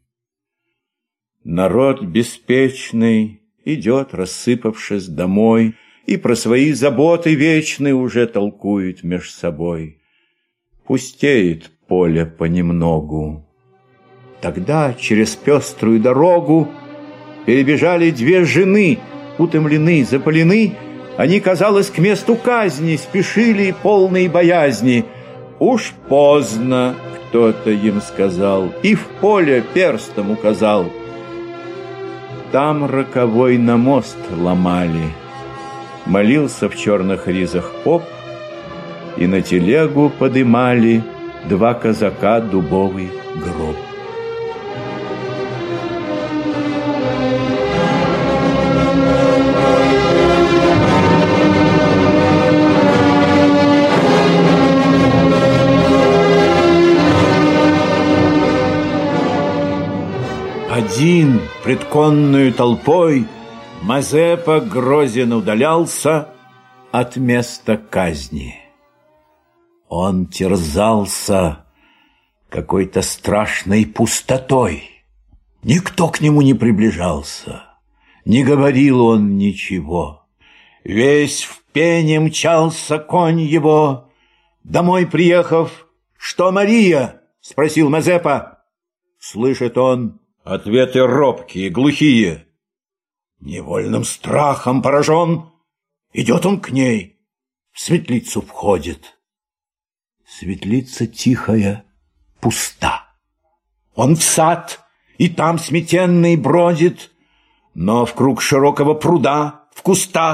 Народ беспечный идет, рассыпавшись, домой, и про свои заботы вечные уже толкует меж собой. Пустеет поле понемногу. Тогда через пеструю дорогу перебежали две жены, утомлены, запалены. Они, казалось, к месту казни спешили, полные боязни. Уж поздно, кто-то им сказал, и в поле перстом указал. Там роковой на мост ломали. Молился в черных ризах поп, и на телегу подымали два казака дубовый гроб. Один пред конною толпой Мазепа грозен удалялся от места казни. Он терзался какой-то страшной пустотой. Никто к нему не приближался, не говорил он ничего. Весь в пене мчался конь его. Домой приехав: «Что, Мария?» — спросил Мазепа. Слышит он ответы робкие, глухие. Невольным страхом поражен, идет он к ней, в светлицу входит. Светлица тихая, пуста. Он в сад, и там сметенный бродит, но вкруг широкого пруда, в кустах,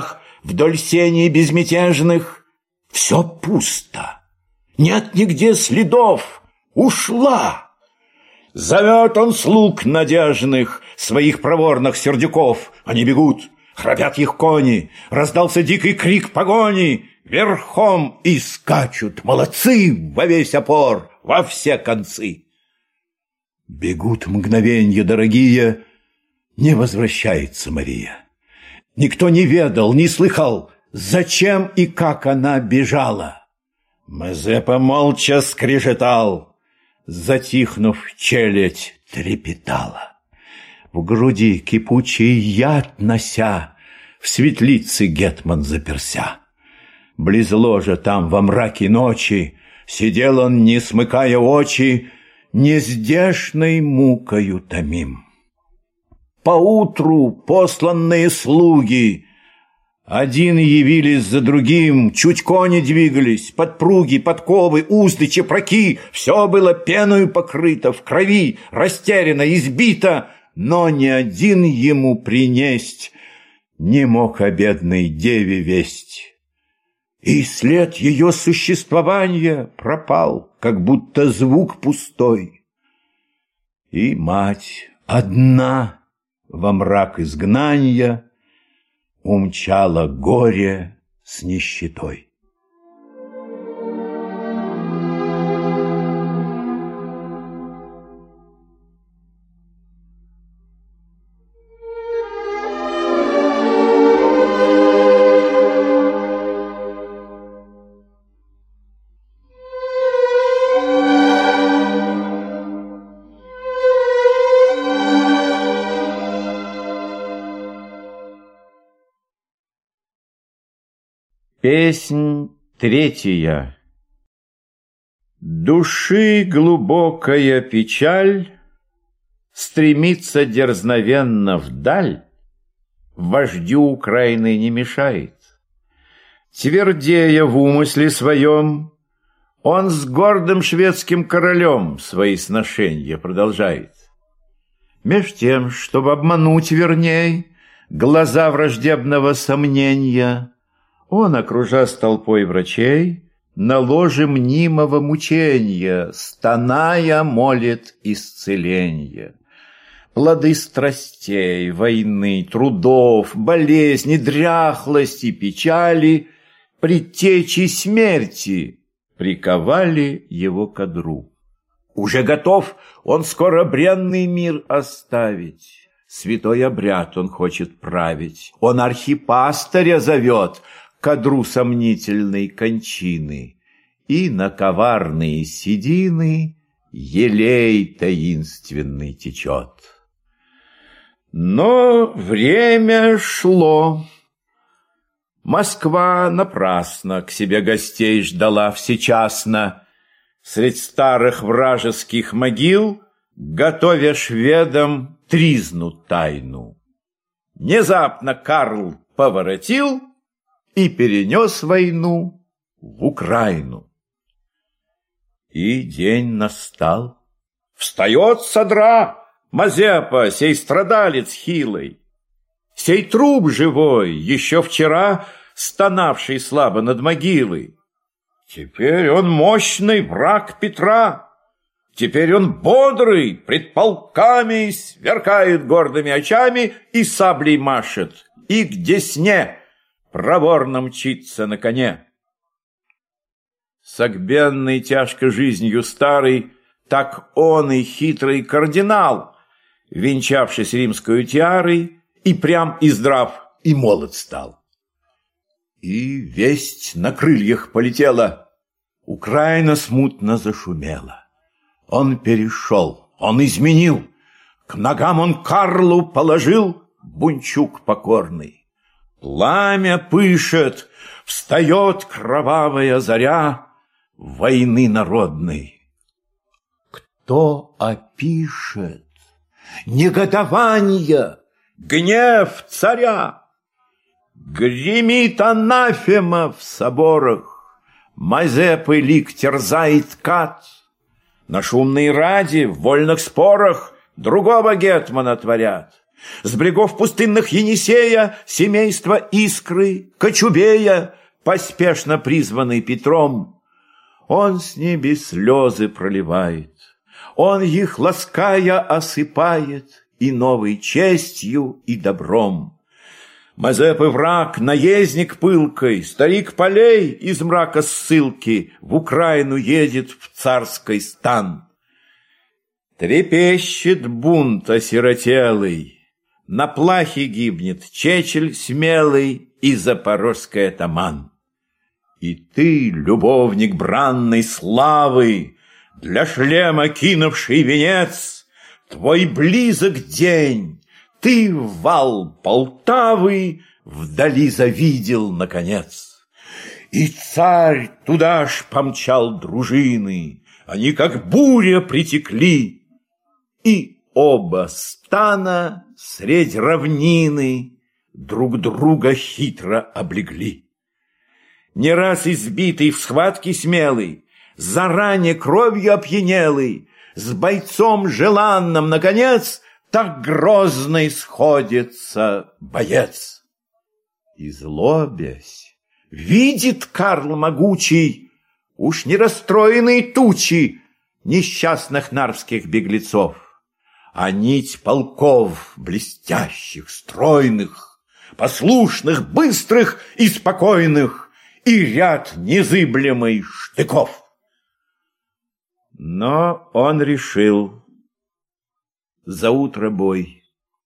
вдоль сеней безмятежных. Все пусто, нет нигде следов, ушла. Зовет он слуг надежных, своих проворных сердюков. Они бегут, храпят их кони, раздался дикий крик погони. Верхом и скачут молодцы во весь опор, во все концы. Бегут мгновенья дорогие, не возвращается Мария. Никто не ведал, не слыхал, зачем и как она бежала. Мазепа молча скрежетал, затихнув, челядь трепетала. В груди кипучий яд нося, в светлице гетман заперся. Близ ложа там во мраке ночи сидел он, не смыкая очи, нездешной мукою томим. Поутру посланные слуги один явились за другим, чуть кони двигались, подпруги, подковы, узды, чепраки, все было пеною покрыто, в крови, растеряно, избито, но ни один ему принесть не мог о бедной деве весть. И след ее существования пропал, как будто звук пустой. И мать одна во мрак изгнания умчала горе с нищетой. Песнь третья. Души глубокая печаль стремится дерзновенно вдаль, вождю Украины не мешает. Твердея в умысле своем, он с гордым шведским королем свои сношения продолжает. Меж тем, чтобы обмануть верней глаза враждебного сомнения, он, окружа с толпой врачей, на ложе мнимого мучения, стоная, молит исцеления. Плоды страстей, войны, трудов, болезни, дряхлости, печали, предтечи смерти приковали его ко одру. Уже готов он скоро бренный мир оставить, святой обряд он хочет править. Он архипастыря зовет к одру сомнительной кончины, и на коварные седины елей таинственный течет. Но время шло. Москва напрасно к себе гостей ждала всечасно. Средь старых вражеских могил, готовя шведам тризну тайну. Внезапно Карл поворотил и перенес войну в Украину. И день настал. Встает с одра Мазепа, сей страдалец хилый, сей труп живой, еще вчера стонавший слабо над могилой. Теперь он мощный враг Петра, теперь он бодрый, пред полками сверкает гордыми очами и саблей машет, и к десне проворно мчится на коне. Согбенный тяжко жизнью старый, так он и хитрый кардинал, венчавшись римскую тиарой, и прям и здрав, и молод стал. И весть на крыльях полетела, Украина смутно зашумела. Он перешел, он изменил, к ногам он Карлу положил бунчук покорный. Пламя пышет, встает кровавая заря войны народной. Кто опишет негодование, гнев царя? Гремит анафема в соборах, Мазепы лик терзает кат. На шумной раде, в вольных спорах другого гетмана творят. С брегов пустынных Енисея семейство Искры, Кочубея, поспешно призванный Петром, он с ними слезы проливает, он их, лаская, осыпает и новой честью, и добром. Мазепы враг, наездник пылкой, старик полей из мрака ссылки в Украину едет в царский стан. Трепещет бунт осиротелый, на плахе гибнет Чечель смелый и запорожский атаман. И ты, любовник бранной славы, для шлема кинувший венец, твой близок день, ты вал Полтавы вдали завидел наконец. И царь туда ж помчал дружины, они как буря притекли, и оба стана средь равнины друг друга хитро облегли. Не раз избитый в схватке смелый, заранее кровью опьянелый, с бойцом желанным, наконец, так грозно исходится боец. И злобясь, видит Карл могучий, уж не расстроенные тучи несчастных нарвских беглецов, а нить полков блестящих, стройных, послушных, быстрых и спокойных, и ряд незыблемый штыков. Но он решил: заутро бой.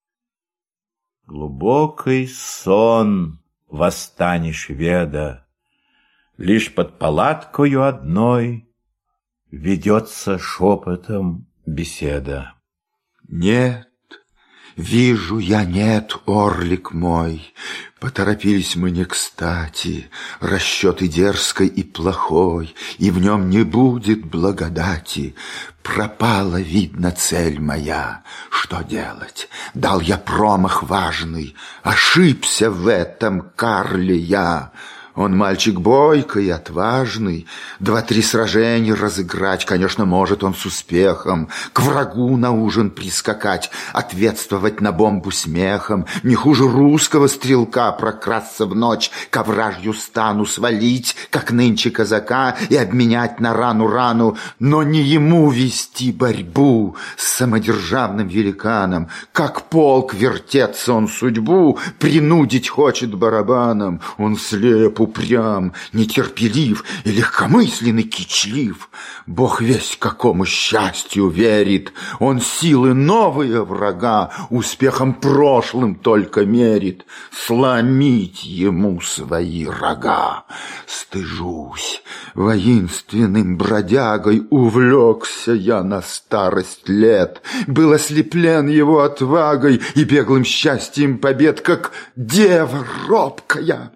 Глубокий сон восстани шведа, лишь под палаткою одной ведется шепотом беседа. Нет, вижу я, нет, орлик мой, поторопились мы не кстати, расчет и дерзкой, и плохой, и в нем не будет благодати. Пропала, видно, цель моя. Что делать? Дал я промах важный, ошибся в этом, Карле, я. Он мальчик бойкий и отважный, два-три сражения разыграть, конечно, может он с успехом, к врагу на ужин прискакать, ответствовать на бомбу смехом, не хуже русского стрелка прокрасться в ночь, ко вражью стану свалить, как нынче казака, и обменять на рану рану, но не ему вести борьбу с самодержавным великаном, как полк вертеться он судьбу, принудить хочет барабаном, он слеп, упрям, нетерпелив и легкомысленный кичлив. Бог весть какому счастью верит, он силы новые врага успехом прошлым только мерит, сломить ему свои рога. Стыжусь, воинственным бродягой увлекся я на старость лет, был ослеплен его отвагой и беглым счастьем побед, как дева робкая.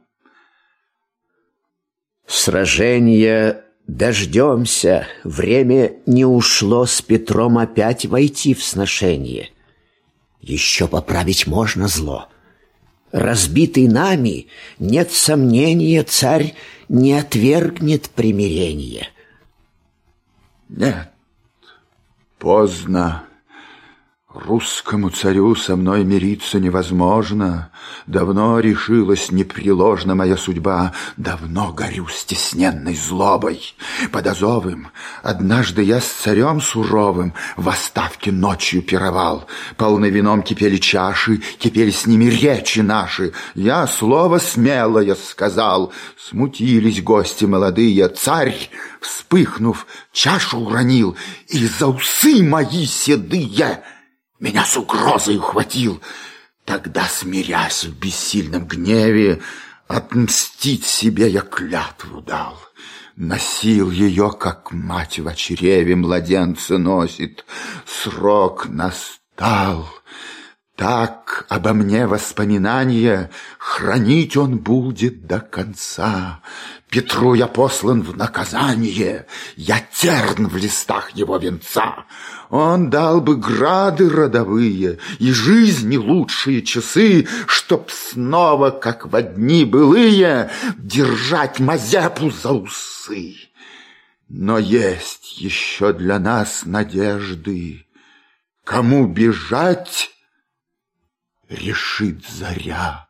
Сражения дождемся, время не ушло с Петром опять войти в сношение. Еще поправить можно зло. Разбитый нами, нет сомнения, царь не отвергнет примирение. Нет, поздно. Русскому царю со мной мириться невозможно. Давно решилась непреложна моя судьба, давно горю стесненной злобой. Под Азовым однажды я с царем суровым в оставке ночью пировал. Полны вином кипели чаши, кипели с ними речи наши. Я слово смелое сказал, смутились гости молодые. Царь, вспыхнув, чашу уронил, и за усы мои седые меня с угрозой ухватил. Тогда, смирясь в бессильном гневе, отмстить себе я клятву дал. Носил ее, как мать в чреве младенца носит. Срок настал. Так обо мне воспоминания хранить он будет до конца. Петру я послан в наказание, я терн в листах его венца. Он дал бы грады родовые и жизни лучшие часы, чтоб снова, как во дни былые, держать Мазепу за усы. Но есть еще для нас надежды. Кому бежать, решит заря.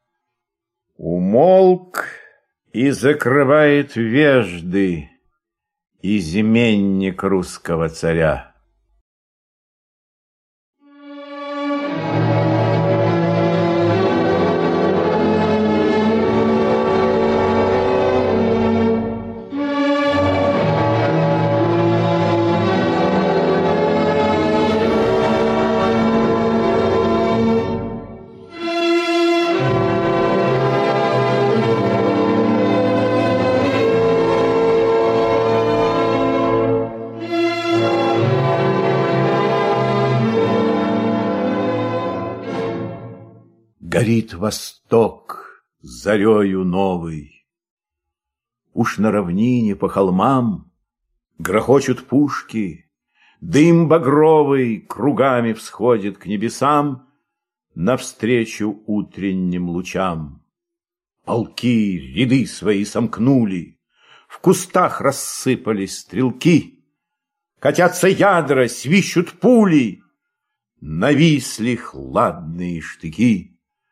Умолк и закрывает вежды изменник русского царя. Горит восток зарею новой. Уж на равнине по холмам грохочут пушки, дым багровый кругами всходит к небесам навстречу утренним лучам. Полки ряды свои сомкнули, в кустах рассыпались стрелки, катятся ядра, свищут пули, нависли хладные штыки.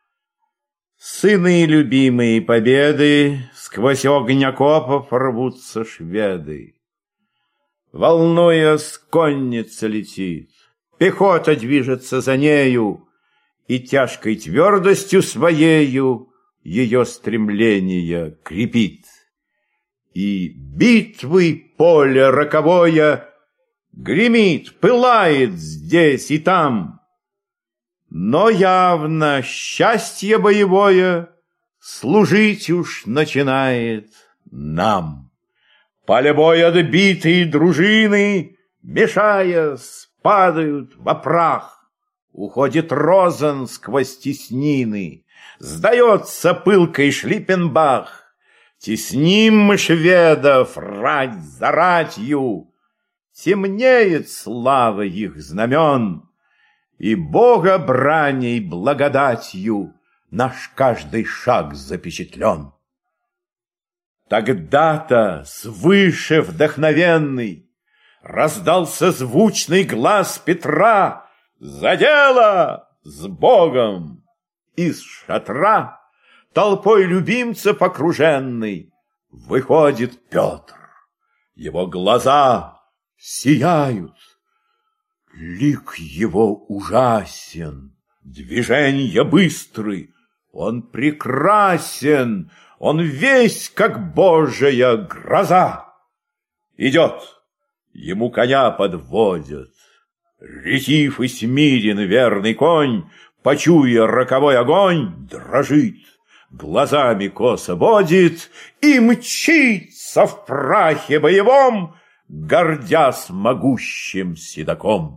Сыны любимые победы, сквозь огонь окопов рвутся шведы. Волнуясь, конница летит, пехота движется за нею, и тяжкой твердостью своею ее стремление крепит. И битвы поле роковое гремит, пылает здесь и там. Но явно счастье боевое служить уж начинает нам. Поле боя отбитые дружины, мешаясь, падают во прах. Уходит Розен сквозь теснины, сдается пылкой Шлиппенбах. Тесним мы шведов рать за ратью, темнеет слава их знамен, и Бога браней благодатью наш каждый шаг запечатлен. Тогда-то свыше вдохновенный раздался звучный глаз Петра: «За дело! С Богом!» Из шатра, толпой любимцев окруженный, выходит Петр. Его глаза сияют, лик его ужасен, движения быстры, он прекрасен, он весь как божия гроза. Идет, ему коня подводят, ретив и смирен верный конь, почуя роковой огонь, дрожит, глазами косо водит и мчится в прахе боевом, гордясь могущим седаком.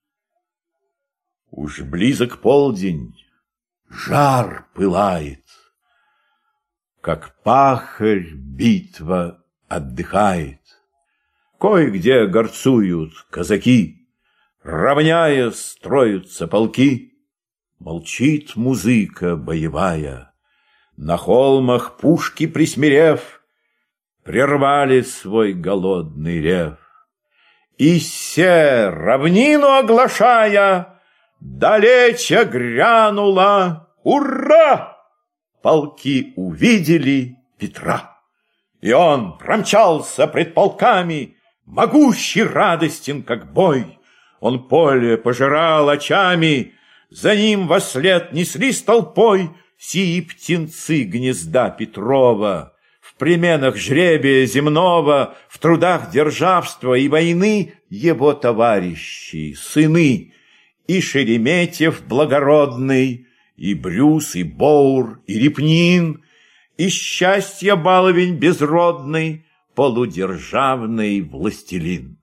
Уж близок полдень, жар пылает, как пахарь битва отдыхает. Кое-где горцуют казаки, равняя строятся полки. Молчит музыка боевая, на холмах пушки присмирев прервали свой голодный рев. И се, равнину оглашая, далече грянула «Ура!» Полки увидели Петра, и он промчался пред полками, могущий, радостен, как бой. Он поле пожирал очами, за ним вослед неслись толпой сии птенцы гнезда Петрова. В пременах жребия земного, в трудах державства и войны его товарищи, сыны, и Шереметьев благородный, и Брюс, и Боур, и Репнин, и счастья баловень безродный, полудержавный властелин.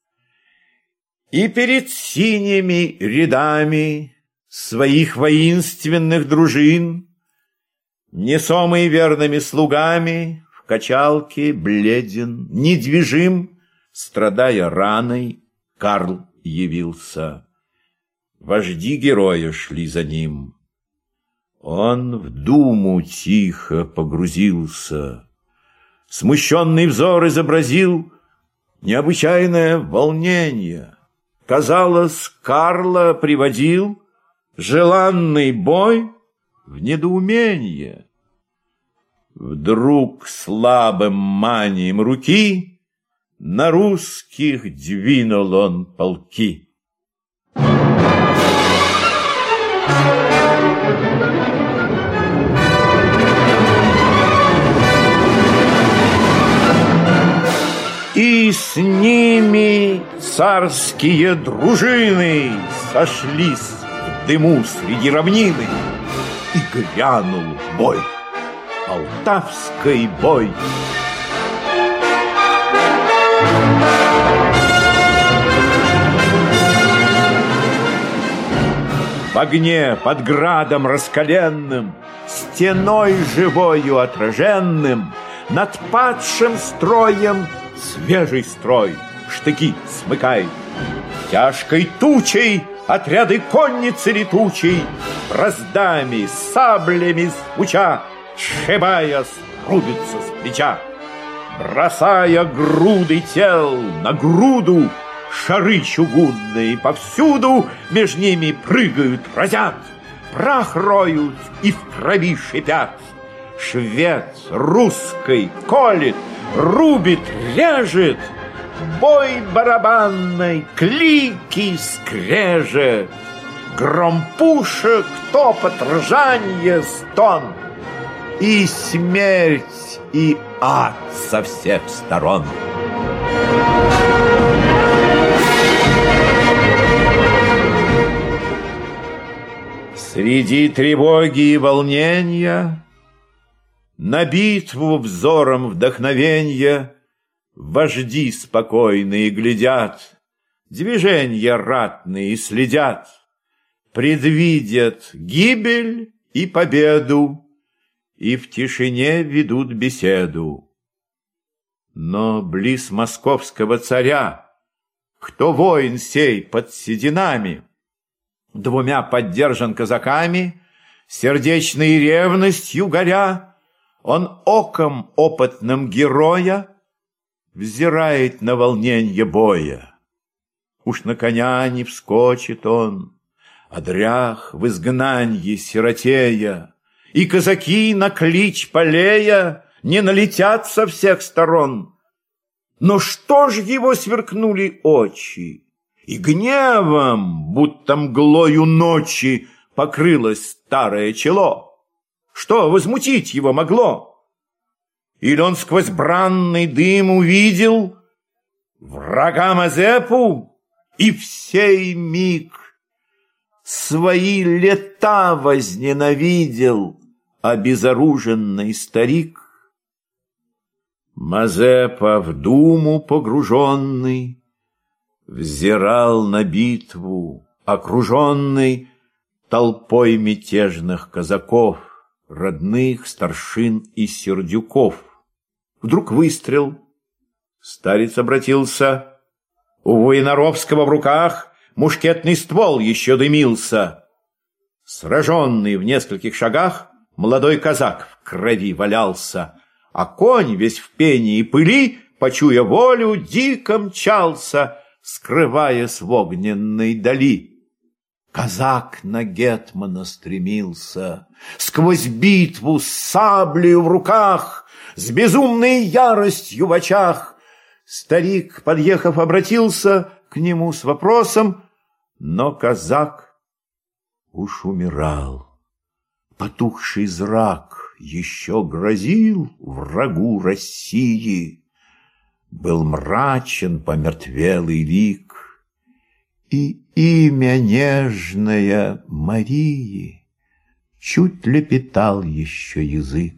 И перед синими рядами своих воинственных дружин, несомый верными слугами, в качалке бледен, недвижим, страдая раной, Карл явился. Вожди героя шли за ним. Он в думу тихо погрузился, смущенный взор изобразил необычайное волнение. Казалось, Карла приводил желанный бой в недоуменье. Вдруг слабым манием руки на русских двинул он полки. И с ними царские дружины сошлись в дыму среди равнины, и грянул бой, Полтавский бой. В огне под градом раскаленным, стеной живою отраженным, над падшим строем свежий строй штыки смыкает. Тяжкой тучей отряды конницы летучей, браздами, саблями звуча, сшибая, рубятся с плеча. Бросая груды тел на груду, шары чугунные повсюду меж ними прыгают, разят, прах роют и в крови шипят. Швед русской колет, рубит, режет, бой барабанной, клики, скрежет, гром пушек, топот, ржанье, стон, и смерть, и ад со всех сторон. Среди тревоги и волнения, на битву взором вдохновенья, вожди спокойные глядят, движения ратные следят, предвидят гибель и победу, и в тишине ведут беседу. Но близ московского царя, кто воин сей под сединами, двумя поддержан казаками, сердечной ревностью горя, он оком опытным героя взирает на волненье боя. Уж на коня не вскочит он, а дрях в изгнанье сиротея, и казаки на клич полея не налетят со всех сторон. Но что ж его сверкнули очи, и гневом, будто мглою ночи, покрылось старое чело? Что возмутить его могло? Или он сквозь бранный дым увидел врага Мазепу, и в сей миг свои лета возненавидел обезоруженный старик? Мазепа, в думу погруженный, взирал на битву, окруженный толпой мятежных казаков, родных, старшин и сердюков. Вдруг выстрел. Старец обратился. У Воиноровского в руках мушкетный ствол еще дымился. Сраженный в нескольких шагах, молодой казак в крови валялся, а конь весь в пене и пыли, почуя волю, дико мчался, скрываясь в огненной дали. Казак на гетмана стремился, сквозь битву с саблею в руках, с безумной яростью в очах. Старик, подъехав, обратился к нему с вопросом, но казак уж умирал. Потухший зрак еще грозил врагу России. Был мрачен помертвелый лик, и имя нежное Марии чуть лепетал еще язык.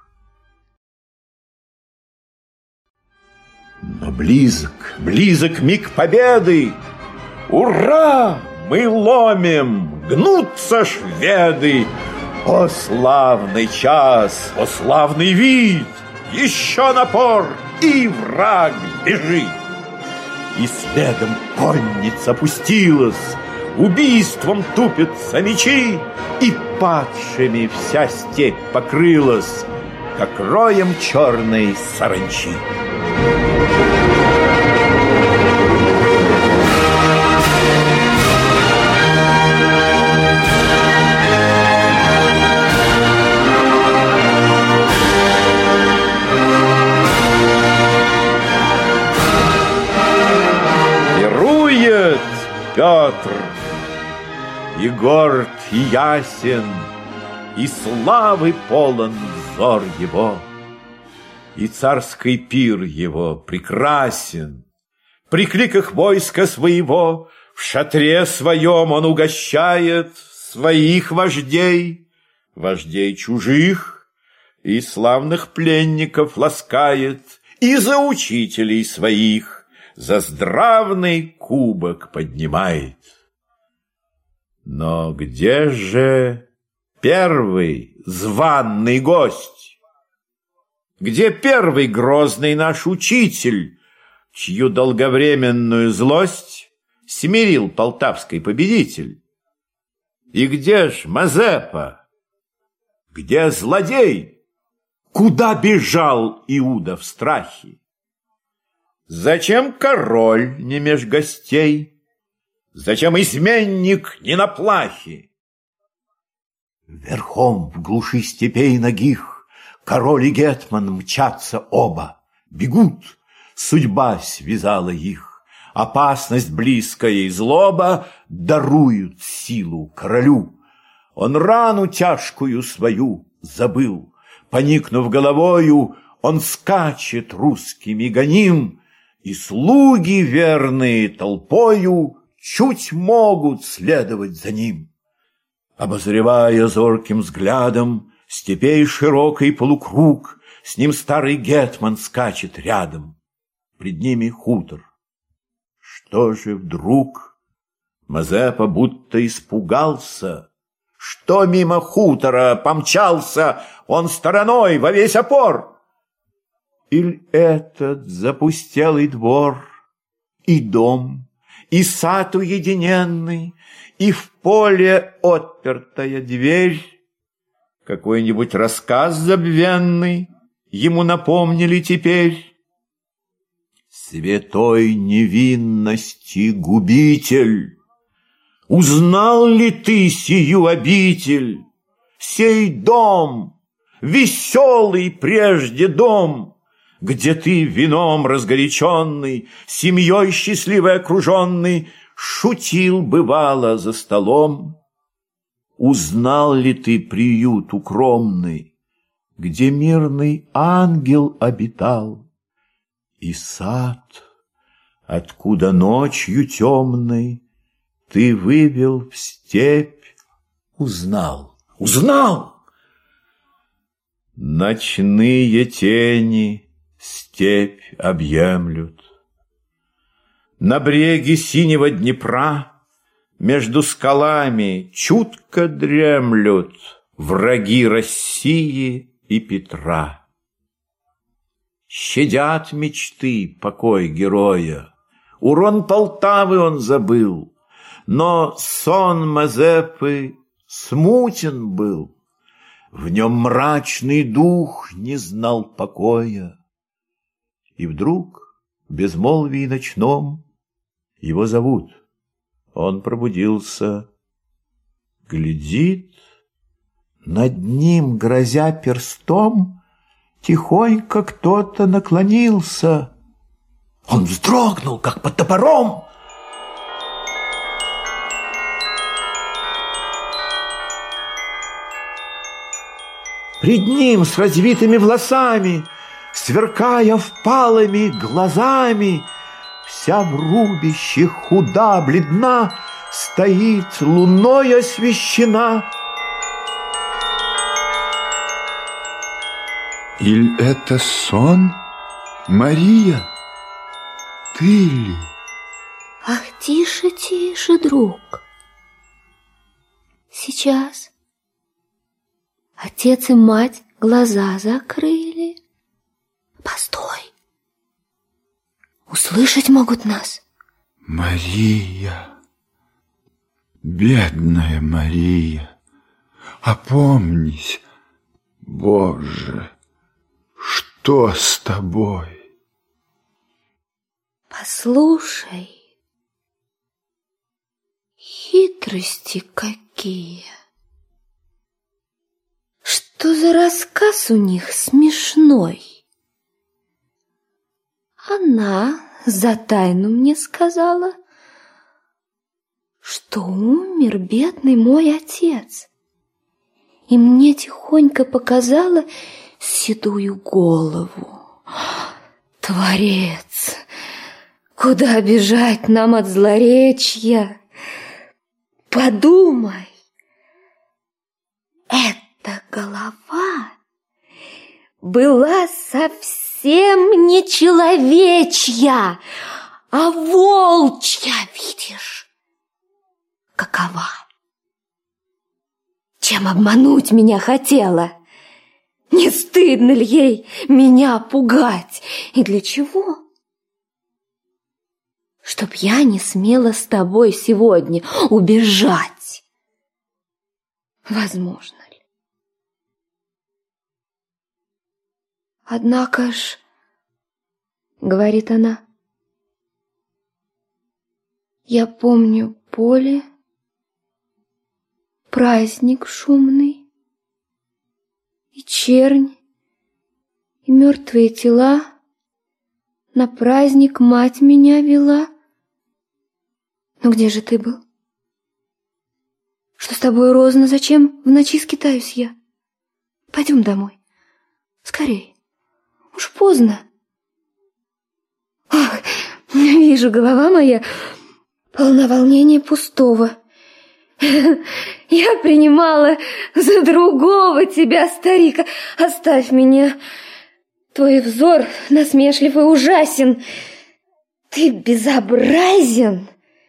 Но близок, близок миг победы! Ура! Мы ломим, гнутся шведы! О, славный час, о, славный вид! Еще напор, и враг бежит! И следом конница опустилась, убийством тупятся мечи, и падшими вся степь покрылась, как роем черной саранчи. горд и ясен, и славы полон взор его, и царский пир его прекрасен. При кликах войска своего в шатре своем он угощает своих вождей, вождей чужих, и славных пленников ласкает, и за учителей своих за здравный кубок поднимает. Но где же первый званный гость? Где первый грозный наш учитель, чью долговременную злость смирил полтавский победитель? И где ж Мазепа? Где злодей? Куда бежал Иуда в страхе? Зачем король не меж гостей? Зачем изменник не на плахе? Верхом в глуши степей нагих король и гетман мчатся оба, бегут, судьба связала их, опасность близкая и злоба даруют силу королю. Он рану тяжкую свою забыл, поникнув головою, он скачет русскими гоним, и слуги верные толпою чуть могут следовать за ним. Обозревая зорким взглядом степей широкий полукруг, с ним старый гетман скачет рядом, пред ними хутор. Что же вдруг? Мазепа будто испугался. Что мимо хутора помчался он стороной во весь опор? Иль этот запустелый двор, и дом, и сад уединенный, и в поле отпертая дверь, какой-нибудь рассказ забвенный ему напомнили теперь? Святой невинности губитель, узнал ли ты сию обитель, сей дом, веселый прежде дом, где ты вином разгоряченный, семьей счастливой окруженный, шутил, бывало, за столом? Узнал ли ты приют укромный, где мирный ангел обитал, и сад, откуда ночью темной ты вывел в степь? Узнал, узнал! Ночные тени степь объемлют. На бреге синего Днепра между скалами чутко дремлют враги России и Петра. Щадят мечты покой героя, урон Полтавы он забыл, но сон Мазепы смутен был, в нем мрачный дух не знал покоя. И вдруг в безмолвии ночном его зовут. Он пробудился, глядит, над ним, грозя перстом, тихонько кто-то наклонился. Он вздрогнул, как под топором. Пред ним с развитыми волосами, сверкая впалыми глазами, вся в рубище худа, бледна, стоит луной освещена. Иль это сон, Мария? Ты ли? Ах, тише, тише, друг. Сейчас отец и мать глаза закрыли. Постой. Услышать могут нас. Мария, бедная Мария, опомнись, Боже, что с тобой? Послушай, хитрости какие. Что за рассказ у них смешной? Она за тайну мне сказала, что умер бедный мой отец, и мне тихонько показала седую голову. Творец, куда бежать нам от злоречья? Подумай, эта голова была совсем не человечья, а волчья, видишь? Какова? Чем обмануть меня хотела? Не стыдно ли ей меня пугать? И для чего? Чтоб я не смела с тобой сегодня убежать. Возможно ли? Однако ж, говорит она, я помню поле, праздник шумный, и чернь, и мертвые тела. На праздник мать меня вела. Но где же ты был? Что с тобой, Розна? Зачем в ночи скитаюсь я? Пойдем домой. Скорей. Уж поздно. Ах, вижу, голова моя полна волнения пустого. Я принимала за другого тебя, старика. Оставь меня. Твой взор насмешлив и ужасен. Ты безобразен.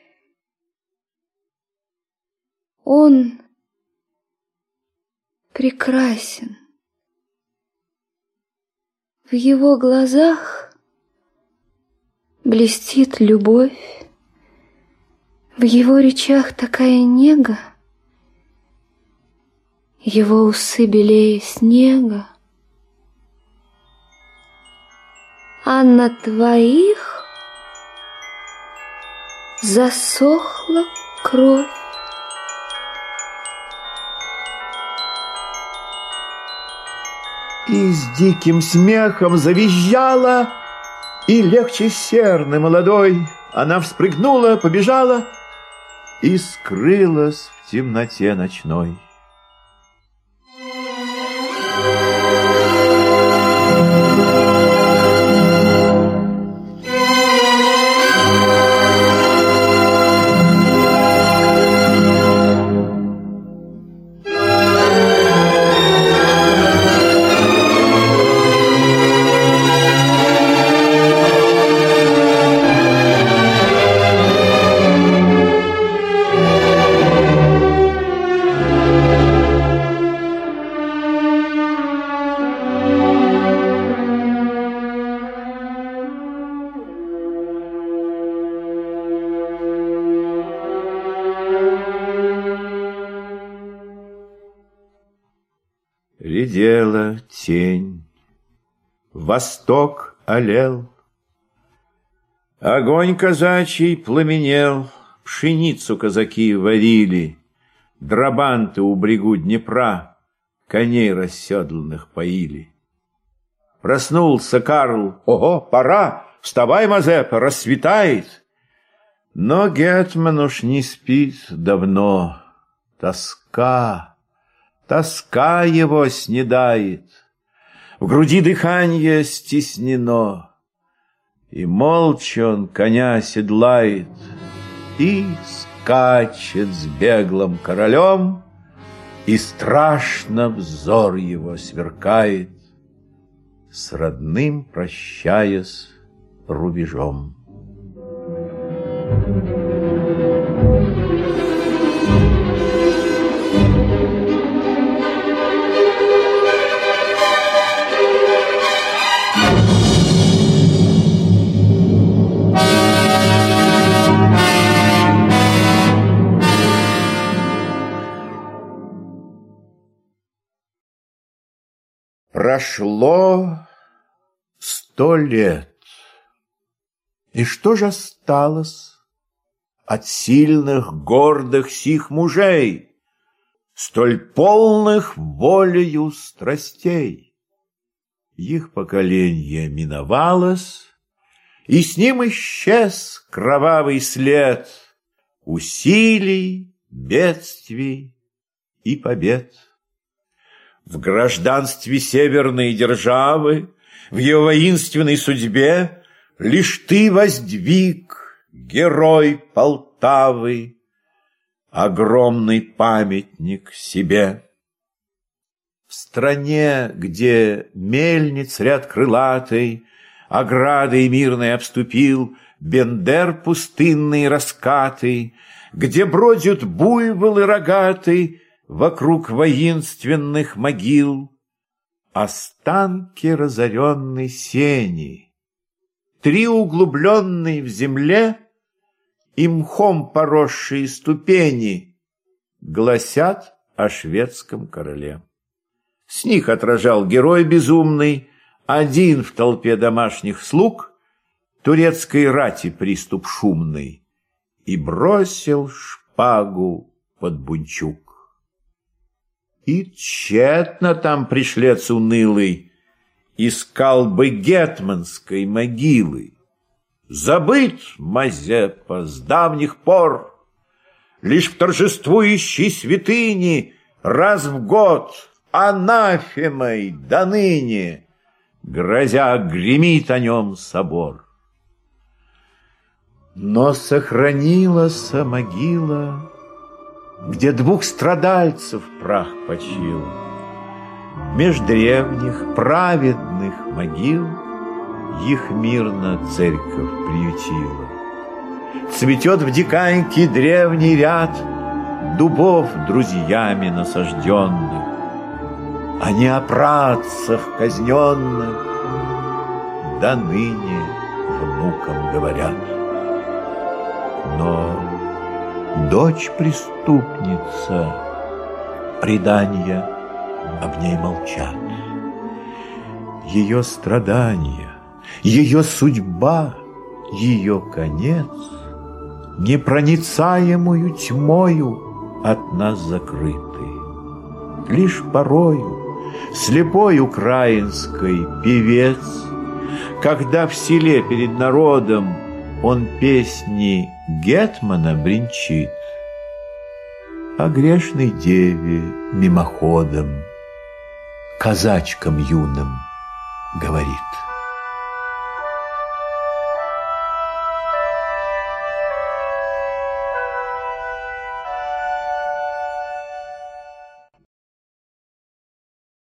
Он прекрасен. В его глазах блестит любовь. В его речах такая нега, его усы белее снега, а на твоих засохла кровь. И с диким смехом завизжала, и легче серны молодой она вспрыгнула, побежала и скрылась в темноте ночной. Редела тень, восток олел, огонь казачий пламенел, пшеницу казаки варили, драбанты у брегу Днепра коней расседланных поили. Проснулся Карл: ого, пора, вставай, Мазепа, рассветает. Но гетман уж не спит давно, тоска. Тоска его снедает, в груди дыхание стеснено, и молча он коня седлает и скачет с беглым королем, и страшно взор его сверкает, с родным прощаясь рубежом. Прошло сто лет, и что же осталось от сильных, гордых сих мужей, столь полных волею страстей? Их поколение миновалось, и с ним исчез кровавый след. усилий, бедствий и побед. В гражданстве северной державы, в ее воинственной судьбе лишь ты воздвиг, герой Полтавы, огромный памятник себе. В стране, где мельниц ряд крылатый оградой мирной обступил, Бендер пустынный раскатый, где бродят буйволы рогатый вокруг воинственных могил, останки разоренной сени, три углубленные в земле и мхом поросшие ступени гласят о шведском короле. С них отражал герой безумный, один в толпе домашних слуг, турецкой рати приступ шумный, и бросил шпагу под бунчук. И тщетно там пришлец унылый искал бы гетманской могилы. Забыт Мазепа с давних пор, лишь в торжествующей святыне раз в год анафемой до ныне, грозя, гремит о нем собор. Но сохранилась могила, где двух страдальцев прах почил. Меж древних праведных могил их мирно церковь приютила. Цветет в диканьке древний ряд дубов друзьями насажденных, а не о працах казненных до ныне внукам говорят. Но дочь преступница, предания об ней молчат. Ее страдания, ее судьба, ее конец непроницаемую тьмою от нас закрыты. Лишь порою слепой украинской певец, когда в селе перед народом он песни гетмана бренчит, о грешной деве мимоходом казачкам юным говорит.